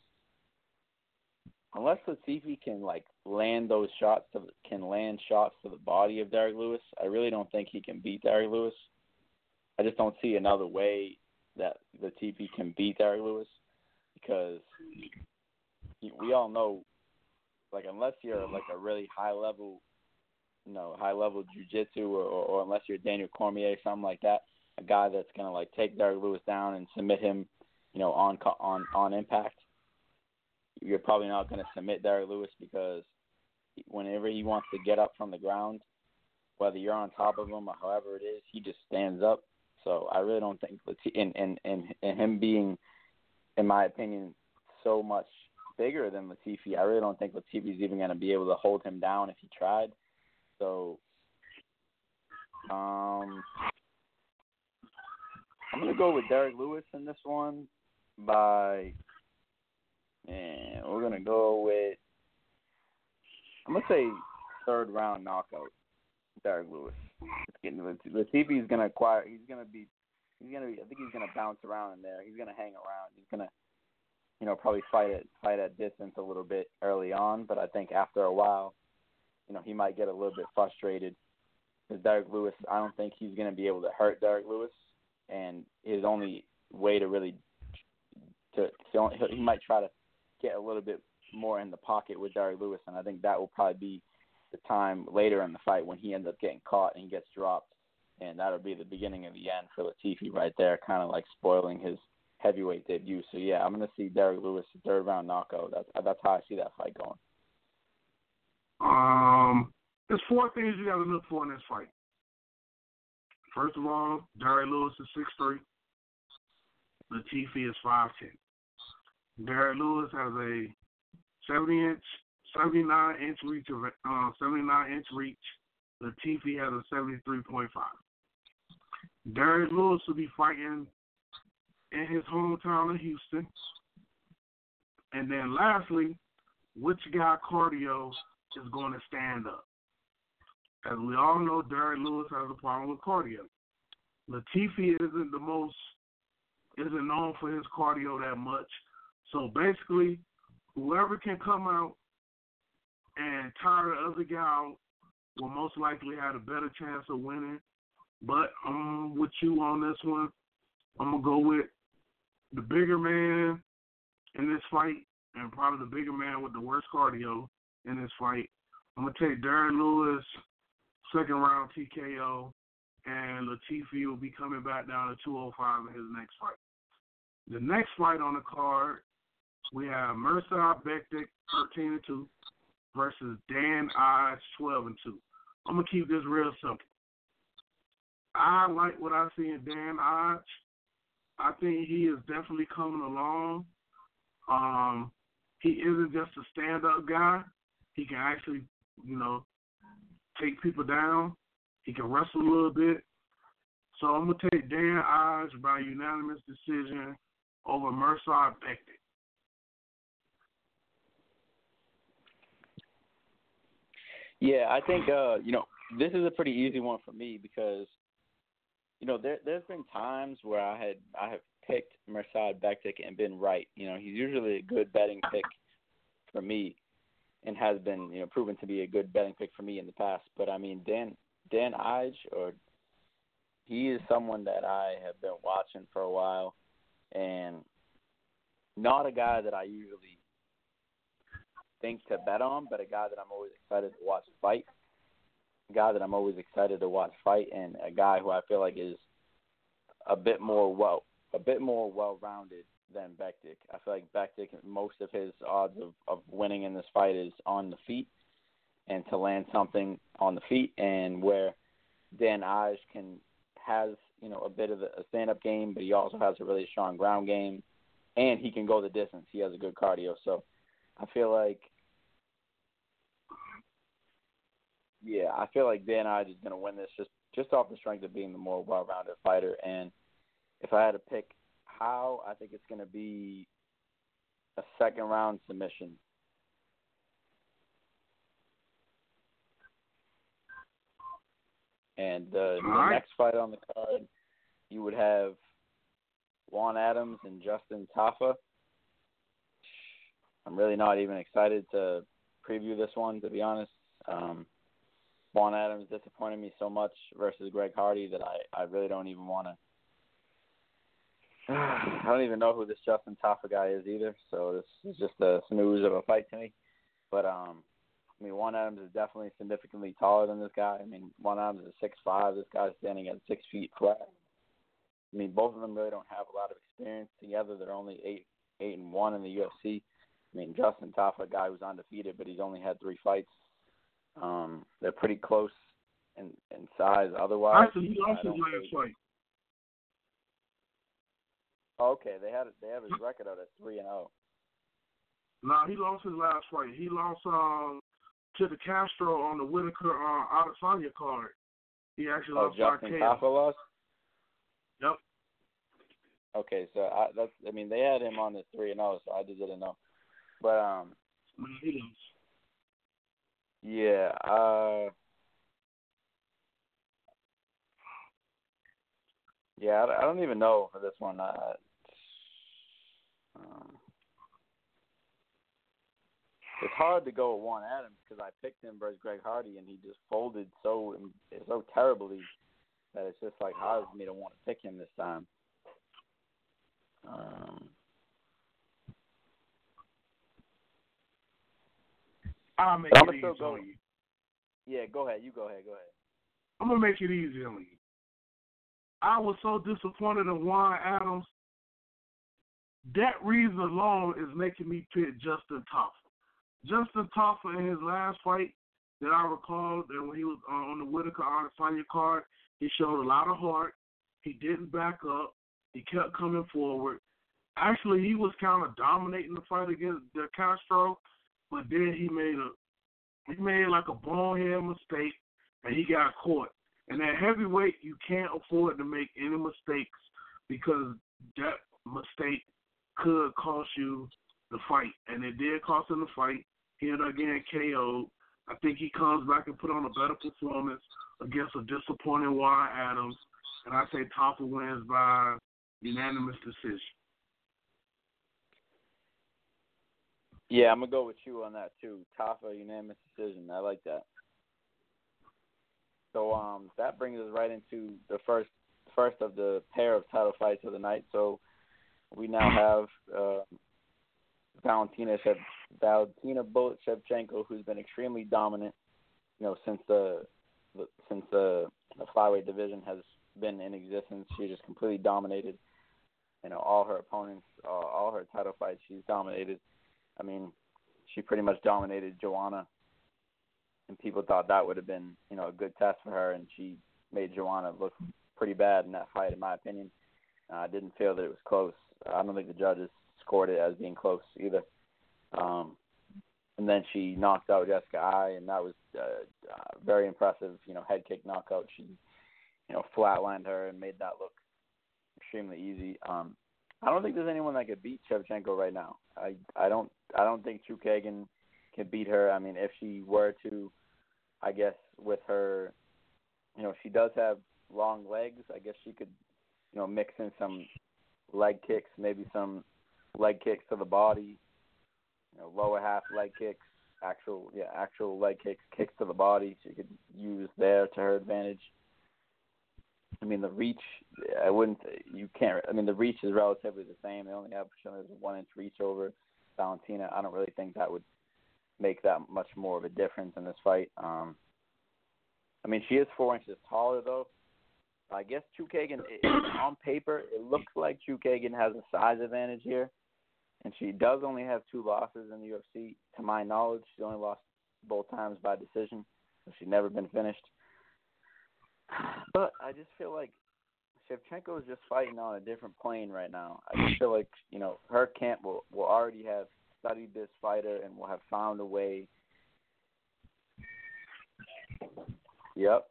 unless Latifi can, land those shots, land shots to the body of Derek Lewis, I really don't think he can beat Derek Lewis. I just don't see another way that Latifi can beat Derek Lewis because we all know, unless you're a really high level jiu-jitsu or unless you're Daniel Cormier, something like that, a guy that's gonna take Derek Lewis down and submit him, on impact. You're probably not gonna submit Derek Lewis because whenever he wants to get up from the ground, whether you're on top of him or however it is, he just stands up. So I really don't think and him being, in my opinion, so much bigger than Latifi, I really don't think Latifi's even going to be able to hold him down if he tried. So I'm going to go with Derek Lewis in this one we're going to go with, I'm going to say third round knockout, Derek Lewis. Latifi's going to acquire, I think he's going to bounce around in there. He's going to hang around. He's going to, probably fight at distance a little bit early on, but I think after a while, he might get a little bit frustrated because Derek Lewis, I don't think he's going to be able to hurt Derek Lewis, and his only way to really he might try to get a little bit more in the pocket with Derek Lewis, and I think that will probably be the time later in the fight when he ends up getting caught and gets dropped, and that'll be the beginning of the end for Latifi right there, kind of like spoiling his heavyweight debut. So yeah, I'm going to see Derek Lewis third round knockout. That's how I see that fight going. There's four things you got to look for in this fight. First of all, Derek Lewis is 6'3". Latifi is 5'10". Derek Lewis has a 79-inch reach. Latifi has a 73.5. Derek Lewis will be fighting in his hometown of Houston. And then lastly, which guy cardio is going to stand up? As we all know, Derek Lewis has a problem with cardio. Latifi isn't known for his cardio that much. So basically, whoever can come out and tire the other guy out will most likely have a better chance of winning. But I'm with you on this one. I'm going to go with the bigger man in this fight and probably the bigger man with the worst cardio in this fight. I'm going to take Derek Lewis, second round TKO, and Latifi will be coming back down to 205 in his next fight. The next fight on the card, we have Mirsad Bektic, 13-2, versus Dan Ige, 12-2. I'm going to keep this real simple. I like what I see in Dan Ige. I think he is definitely coming along. He isn't just a stand-up guy. He can actually, take people down. He can wrestle a little bit. So I'm going to take Dan Ige by unanimous decision over Mirsad Bektic. Yeah, I think, this is a pretty easy one for me because, there's been times where I have picked Mirsad Bektic and been right. He's usually a good betting pick for me and has been, proven to be a good betting pick for me in the past. But, I mean, Dan Ige, he is someone that I have been watching for a while and not a guy that I usually think to bet on, but a guy that I'm always excited to watch fight. A guy that I'm always excited to watch fight, and a guy who I feel like is a bit more well-rounded than Bektic. I feel like Bektic, most of his odds of winning in this fight is on the feet and to land something on the feet, and where Dan Ige has a bit of a stand-up game, but he also has a really strong ground game, and he can go the distance. He has a good cardio, so I feel like Dan Ige is going to win this just off the strength of being the more well-rounded fighter. And if I had to pick how, I think it's going to be a second-round submission. And the next fight on the card, you would have Juan Adams and Justin Tafa. I'm really not even excited to preview this one, to be honest. Juan Adams disappointed me so much versus Greg Hardy that I really don't even want to. I don't even know who this Justin Tafa guy is either, so this is just a snooze of a fight to me. But, Juan Adams is definitely significantly taller than this guy. Juan Adams is 6'5". This guy's standing at 6 feet flat. Both of them really don't have a lot of experience together. They're only 8-1 in the UFC. Justin Tafa, a guy who's undefeated, but he's only had 3 fights They're pretty close in size. Otherwise, actually, he lost his last fight. Okay, they have his record out at 3-0. No, he lost his last fight. He lost to the Castro on the Whitaker Adesanya card. He actually lost Justin Tafa lost? Yep. Okay, so they had him on the 3-0, so I just didn't know. But he lost. Yeah, I don't even know for this one. It's hard to go with Juan Adams because I picked him versus Greg Hardy, and he just folded so terribly that it's just like hard for me to want to pick him this time. I'll make it easy on you. Yeah, go ahead. You go ahead. I'm going to make it easy on you. I was so disappointed in Juan Adams. That reason alone is making me pick Justin Tafa. Justin Tafa in his last fight that I recall, that when he was on the Whitaker Adesanya card, he showed a lot of heart. He didn't back up. He kept coming forward. Actually, he was kind of dominating the fight against De Castro, but then he made like a bonehead mistake, and he got caught. And at heavyweight, you can't afford to make any mistakes because that mistake could cost you the fight. And it did cost him the fight. He ended up getting KO'd. I think he comes back and put on a better performance against a disappointing Juan Adams. And I say Tafa wins by unanimous decision. Yeah, I'm going to go with you on that, too. Tafa, unanimous decision. I like that. So that brings us right into the first of the pair of title fights of the night. So we now have Valentina Bullet Shevchenko, who's been extremely dominant, since the flyweight division has been in existence. She just completely dominated, all her opponents, all her title fights. She's dominated. I mean, she pretty much dominated Joanna, and people thought that would have been, a good test for her, and she made Joanna look pretty bad in that fight, in my opinion. I didn't feel that it was close. I don't think the judges scored it as being close either. And then she knocked out Jessica Ai, and that was very impressive, head kick knockout. She, flatlined her and made that look extremely easy. I don't think there's anyone that could beat Shevchenko right now. I don't think Chookagian can beat her. I mean, if she were to, I guess with her, she does have long legs. I guess she could, mix in some leg kicks, maybe some leg kicks to the body, lower half leg kicks, actual leg kicks to the body. She could use there to her advantage. I mean, the reach, the reach is relatively the same. They only have a 1-inch reach over Valentina. I don't really think that would make that much more of a difference in this fight. She is 4 inches taller, though. I guess Chookagian, on paper, it looks like Chookagian has a size advantage here. And she does only have 2 losses in the UFC. To my knowledge, she only lost both times by decision. So she's never been finished. But I just feel like Shevchenko is just fighting on a different plane right now. I just feel like, her camp will already have studied this fighter and will have found a way. Yep.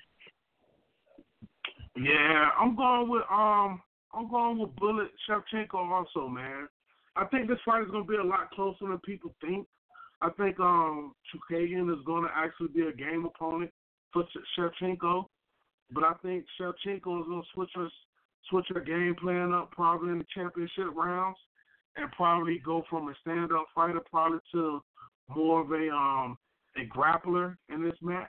Yeah, I'm going with Bullet Shevchenko also, man. I think this fight is going to be a lot closer than people think. I think Chookagian is going to actually be a game opponent for Shevchenko, but I think Shevchenko is going to switch her game plan up probably in the championship rounds and probably go from a stand-up fighter probably to more of a grappler in this match.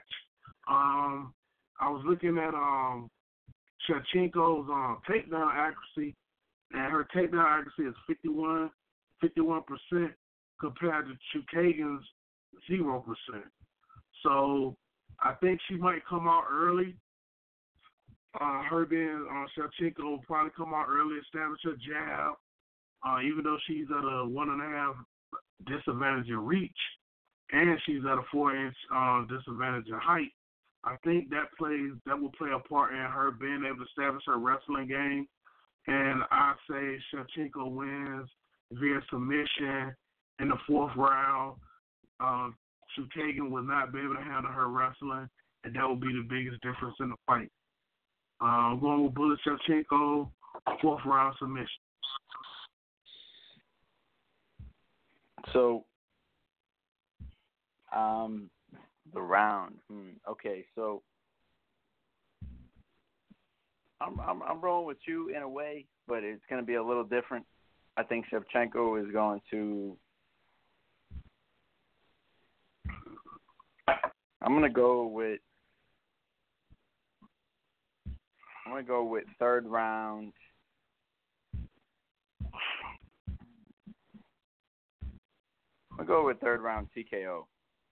I was looking at Shevchenko's takedown accuracy, and her takedown accuracy is 51% compared to Chookagian's 0%. So I think she might come out early. Her being Shevchenko will probably come out early, establish her jab, even though she's at a 1.5 disadvantage in reach. and she's at a 4-inch disadvantage in height. I think that will play a part in her being able to establish her wrestling game. And I say Shevchenko wins via submission in the fourth round. Chookagian will not be able to handle her wrestling, and that will be the biggest difference in the fight. I'm going with Bullet Shevchenko, fourth round submission. So, the round. Okay, so I'm rolling with you in a way, but it's going to be a little different. I think Shevchenko is going to. I'm going to go with third round. I'm going to go with third round TKO.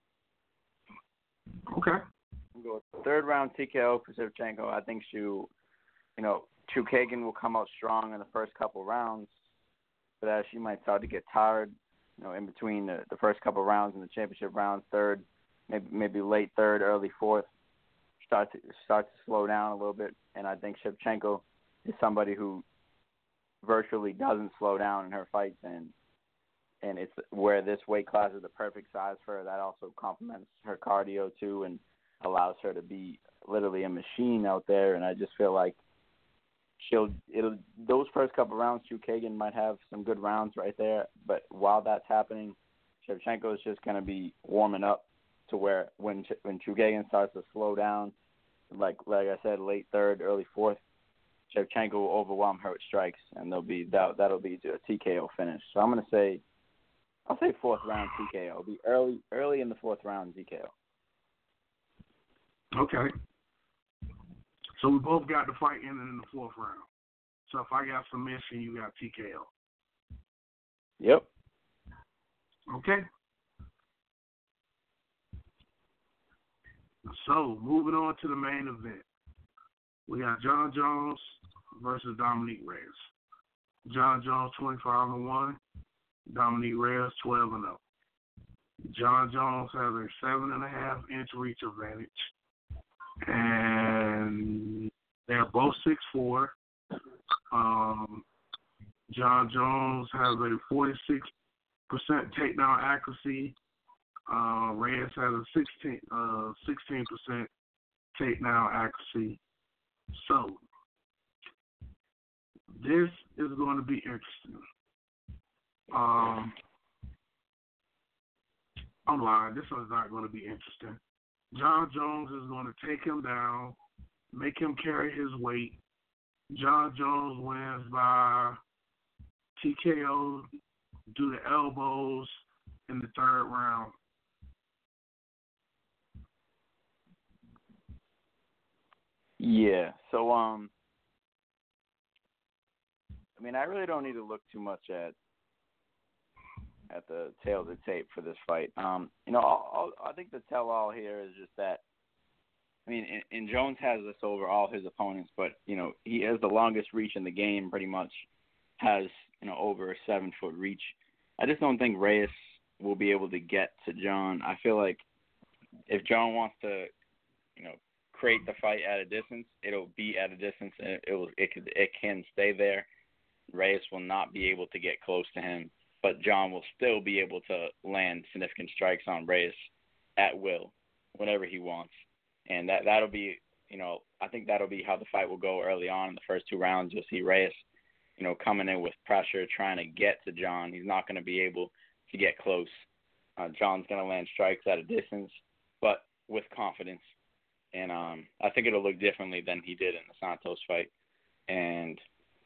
Okay. I'm going to go with third round TKO for Shevchenko. I think Chookagian will come out strong in the first couple rounds, but as she might start to get tired, in between the first couple rounds and the championship round, third, maybe late third, early fourth, start to slow down a little bit. And I think Shevchenko is somebody who virtually doesn't slow down in her fights, and it's where this weight class is the perfect size for her. That also complements her cardio too, and allows her to be literally a machine out there. And I just feel like those first couple rounds, Chookagian might have some good rounds right there. But while that's happening, Shevchenko is just going to be warming up to where when Chookagian starts to slow down, like I said, late third, early fourth, Shevchenko will overwhelm her with strikes, and that'll be a TKO finish. So I'll say fourth round TKO. It'll be early in the fourth round TKO. Okay. So we both got the fight ending in the fourth round. So if I got submission, you got TKO. Yep. Okay. So moving on to the main event. We got Jon Jones versus Dominique Reyes. Jon Jones 25-1. Dominique Reyes 12-0. Jon Jones has a 7.5-inch reach advantage, and they're both 6'4". Jon Jones has a 46% takedown accuracy. Reyes has a 16% takedown accuracy. So this is going to be interesting. I'm lying. This one's not going to be interesting. Jon Jones is going to take him down, make him carry his weight. Jon Jones wins by TKO, do the elbows in the third round. Yeah. So, I really don't need to look too much at the tail of the tape for this fight. I think the tell-all here is just that, and Jones has this over all his opponents, but, he has the longest reach in the game, pretty much, has, over a 7-foot reach. I just don't think Reyes will be able to get to Jon. I feel like if Jon wants to, create the fight at a distance, it'll be at a distance, and it can stay there. Reyes will not be able to get close to him, but Jon will still be able to land significant strikes on Reyes at will, whenever he wants. And that'll be, I think that'll be how the fight will go early on in the first two rounds. You'll see Reyes, coming in with pressure, trying to get to Jon. He's not going to be able to get close. Jon's going to land strikes at a distance, but with confidence. And I think it'll look differently than he did in the Santos fight. And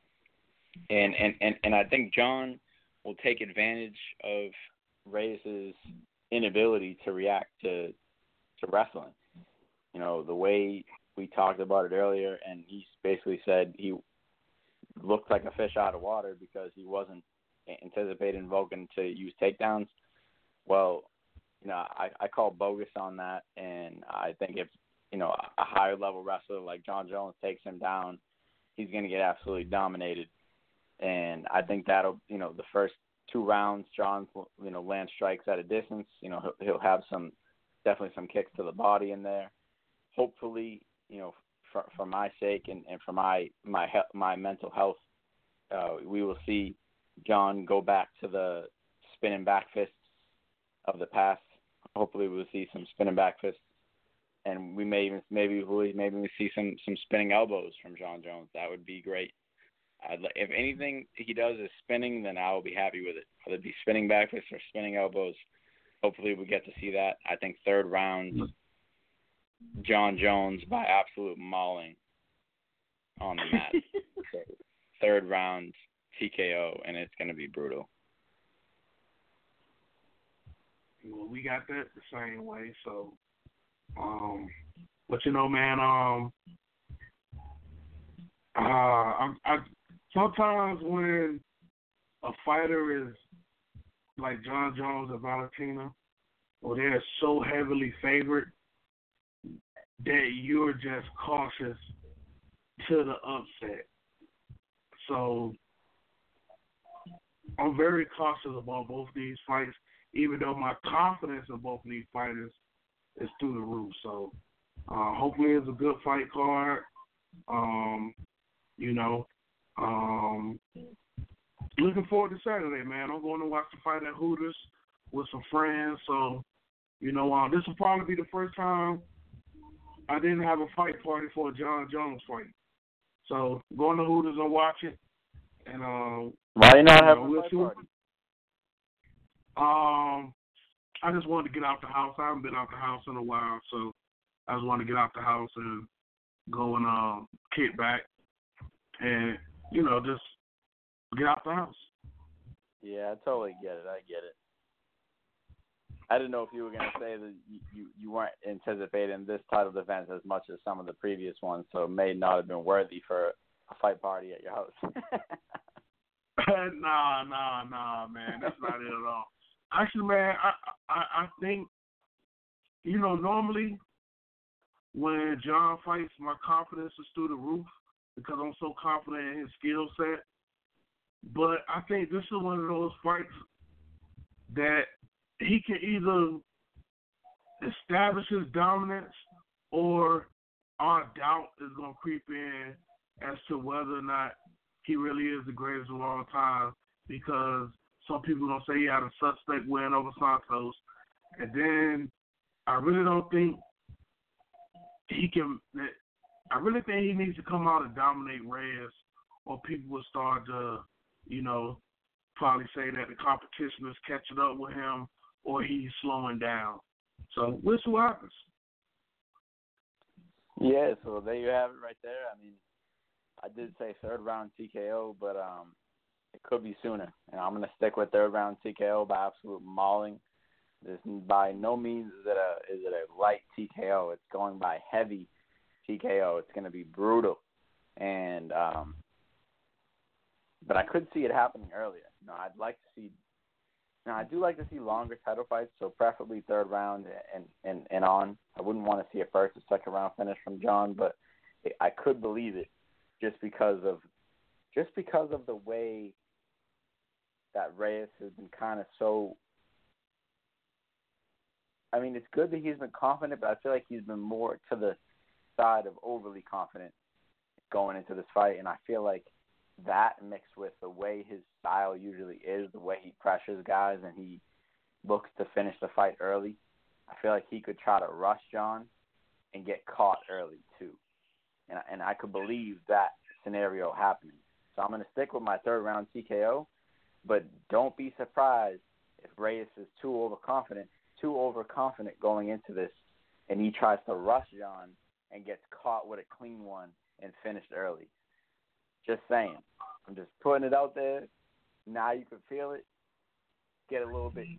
I think Jon will take advantage of Reyes' inability to react to wrestling. The way we talked about it earlier, and he basically said he looked like a fish out of water because he wasn't anticipating Volkan to use takedowns. Well, I call bogus on that, and I think if, a higher level wrestler like Jon Jones takes him down, he's going to get absolutely dominated. And I think that'll, the first 2 rounds. John, land strikes at a distance. He'll have definitely some kicks to the body in there. Hopefully, for my sake and for my mental health, we will see John go back to the spinning back fists of the past. Hopefully, we'll see some spinning back fists, and we may even maybe we see some spinning elbows from John Jones. That would be great. If anything he does is spinning, then I will be happy with it. Whether it be spinning back fists or spinning elbows, hopefully we get to see that. I think 3rd round, John Jones by absolute mauling on the mat. 3rd round TKO, and it's going to be brutal. Well, we got that the same way. So, but man, I sometimes when a fighter is like John Jones or Valentina, or they're so heavily favored that you're just cautious to the upset. So I'm very cautious about both these fights, even though my confidence in both of these fighters is through the roof. So hopefully it's a good fight card. Looking forward to Saturday, man. I'm going to watch the fight at Hooters with some friends. So, this will probably be the first time I didn't have a fight party for a John Jones fight. So, going to Hooters and watch it. And why you not having a fight party? I just wanted to get out the house. I haven't been out the house in a while, so I just wanted to get out the house and go and kick back and, just get out the house. Yeah, I totally get it. I get it. I didn't know if you were going to say that you weren't anticipating this title defense as much as some of the previous ones, so it may not have been worthy for a fight party at your house. Nah, man. That's not it at all. Actually, man, I think, normally when John fights, my confidence is through the roof because I'm so confident in his skill set. But I think this is one of those fights that he can either establish his dominance or our doubt is going to creep in as to whether or not he really is the greatest of all time, because some people are going to say he had a suspect win over Santos. And then I really don't think he can – I really think he needs to come out and dominate Reyes, or people will start to, probably say that the competition is catching up with him or he's slowing down. So we'll see what happens. Yeah, so there you have it right there. I mean, I did say 3rd round TKO, but it could be sooner. And I'm going to stick with 3rd round TKO by absolute mauling. This by no means is it a light TKO. It's going by heavy TKO. It's going to be brutal. And but I could see it happening earlier. I'd like to see. I do like to see longer title fights, so preferably 3rd round and on. I wouldn't want to see a 1st or 2nd round finish from John, but I could believe it just because of the way that Reyes has been kind of so. I mean, it's good that he's been confident, but I feel like he's been more to the side of overly confident going into this fight, and I feel like that mixed with the way his style usually is, the way he pressures guys and he looks to finish the fight early, I feel like he could try to rush John and get caught early too. And I could believe that scenario happening. So I'm going to stick with my 3rd round TKO, but don't be surprised if Reyes is too overconfident going into this, and he tries to rush John and gets caught with a clean one and finished early. Just saying. I'm just putting it out there. Now you can feel it. Get a little bit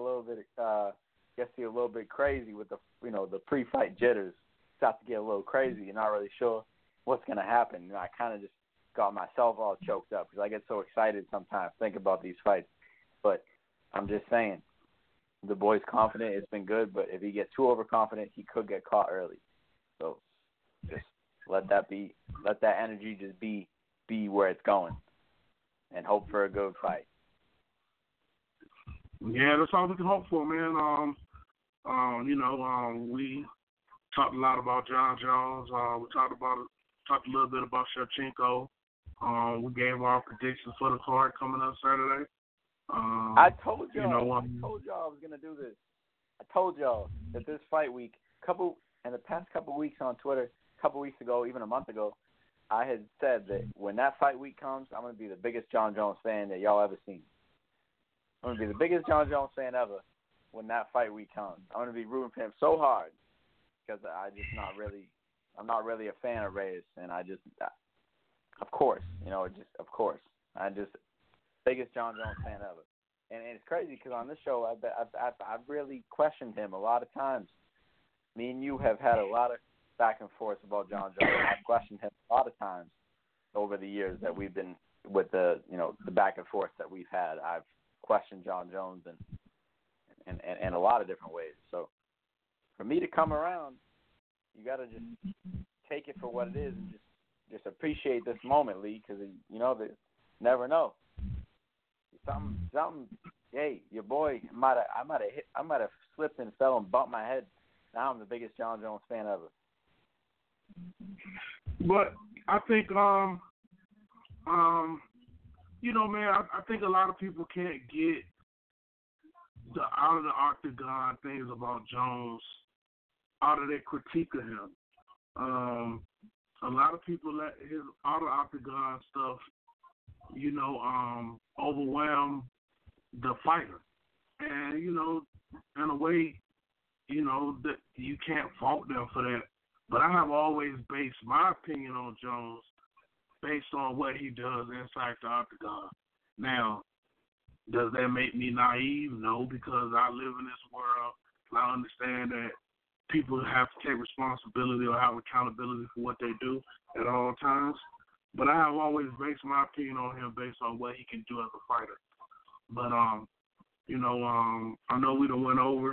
crazy with the pre-fight jitters. Start to get a little crazy. You're not really sure what's going to happen. I kind of just got myself all choked up because I get so excited sometimes think about these fights. But I'm just saying, the boy's confident. It's been good, but if he gets too overconfident, he could get caught early. So just let that energy just be where it's going and hope for a good fight. Yeah, that's all we can hope for, man. We talked a lot about John Jones. We talked a little bit about Shevchenko. We gave our predictions for the card coming up Saturday. I told y'all. I told y'all I was gonna do this. I told y'all that this fight week, in the past couple weeks on Twitter, a couple weeks ago, even a month ago, I had said that when that fight week comes, I'm gonna be the biggest John Jones fan that y'all ever seen. I'm gonna be the biggest John Jones fan ever when that fight week comes. I'm gonna be rooting for him so hard because I'm not really a fan of Reyes, and of course, biggest John Jones fan ever. And it's crazy because on this show, I've really questioned him a lot of times. Me and you have had a lot of back and forth about John Jones. I've questioned him a lot of times over the years that we've been with the back and forth that we've had. I've questioned John Jones in a lot of different ways. So for me to come around, you got to just take it for what it is and just appreciate this moment, Lee, because they never know. Something. Hey, your boy I might have slipped and fell and bumped my head. Now I'm the biggest John Jones fan ever. But I think, man, I think a lot of people can't get the out of the octagon things about Jones out of their critique of him. A lot of people let his out of octagon stuff, overwhelm the fighter. And, in a way, that you can't fault them for that. But I have always based my opinion on Jones based on what he does inside the octagon. Now, does that make me naive? No, because I live in this world and I understand that people have to take responsibility or have accountability for what they do at all times. But I have always based my opinion on him based on what he can do as a fighter. But, I know we done went over.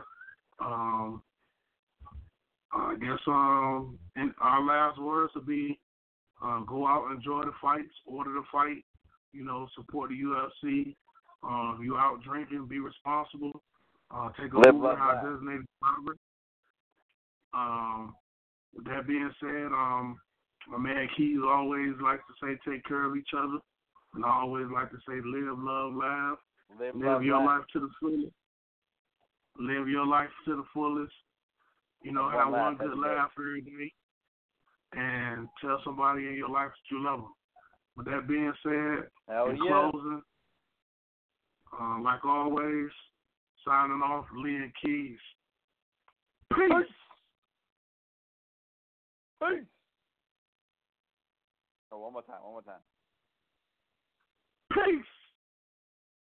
I guess and our last words would be go out and enjoy the fights, order the fight, support the UFC. If you out drinking, be responsible. Take a Uber, have designated driver. With that being said, my man Keys always likes to say take care of each other. And I always like to say live, love, laugh. Live your life to the fullest. Live your life to the fullest. Have one good laugh every day. And tell somebody in your life that you love them. With that being said, closing, like always, signing off, Lee and Keys. Peace. Peace. Oh, one more time.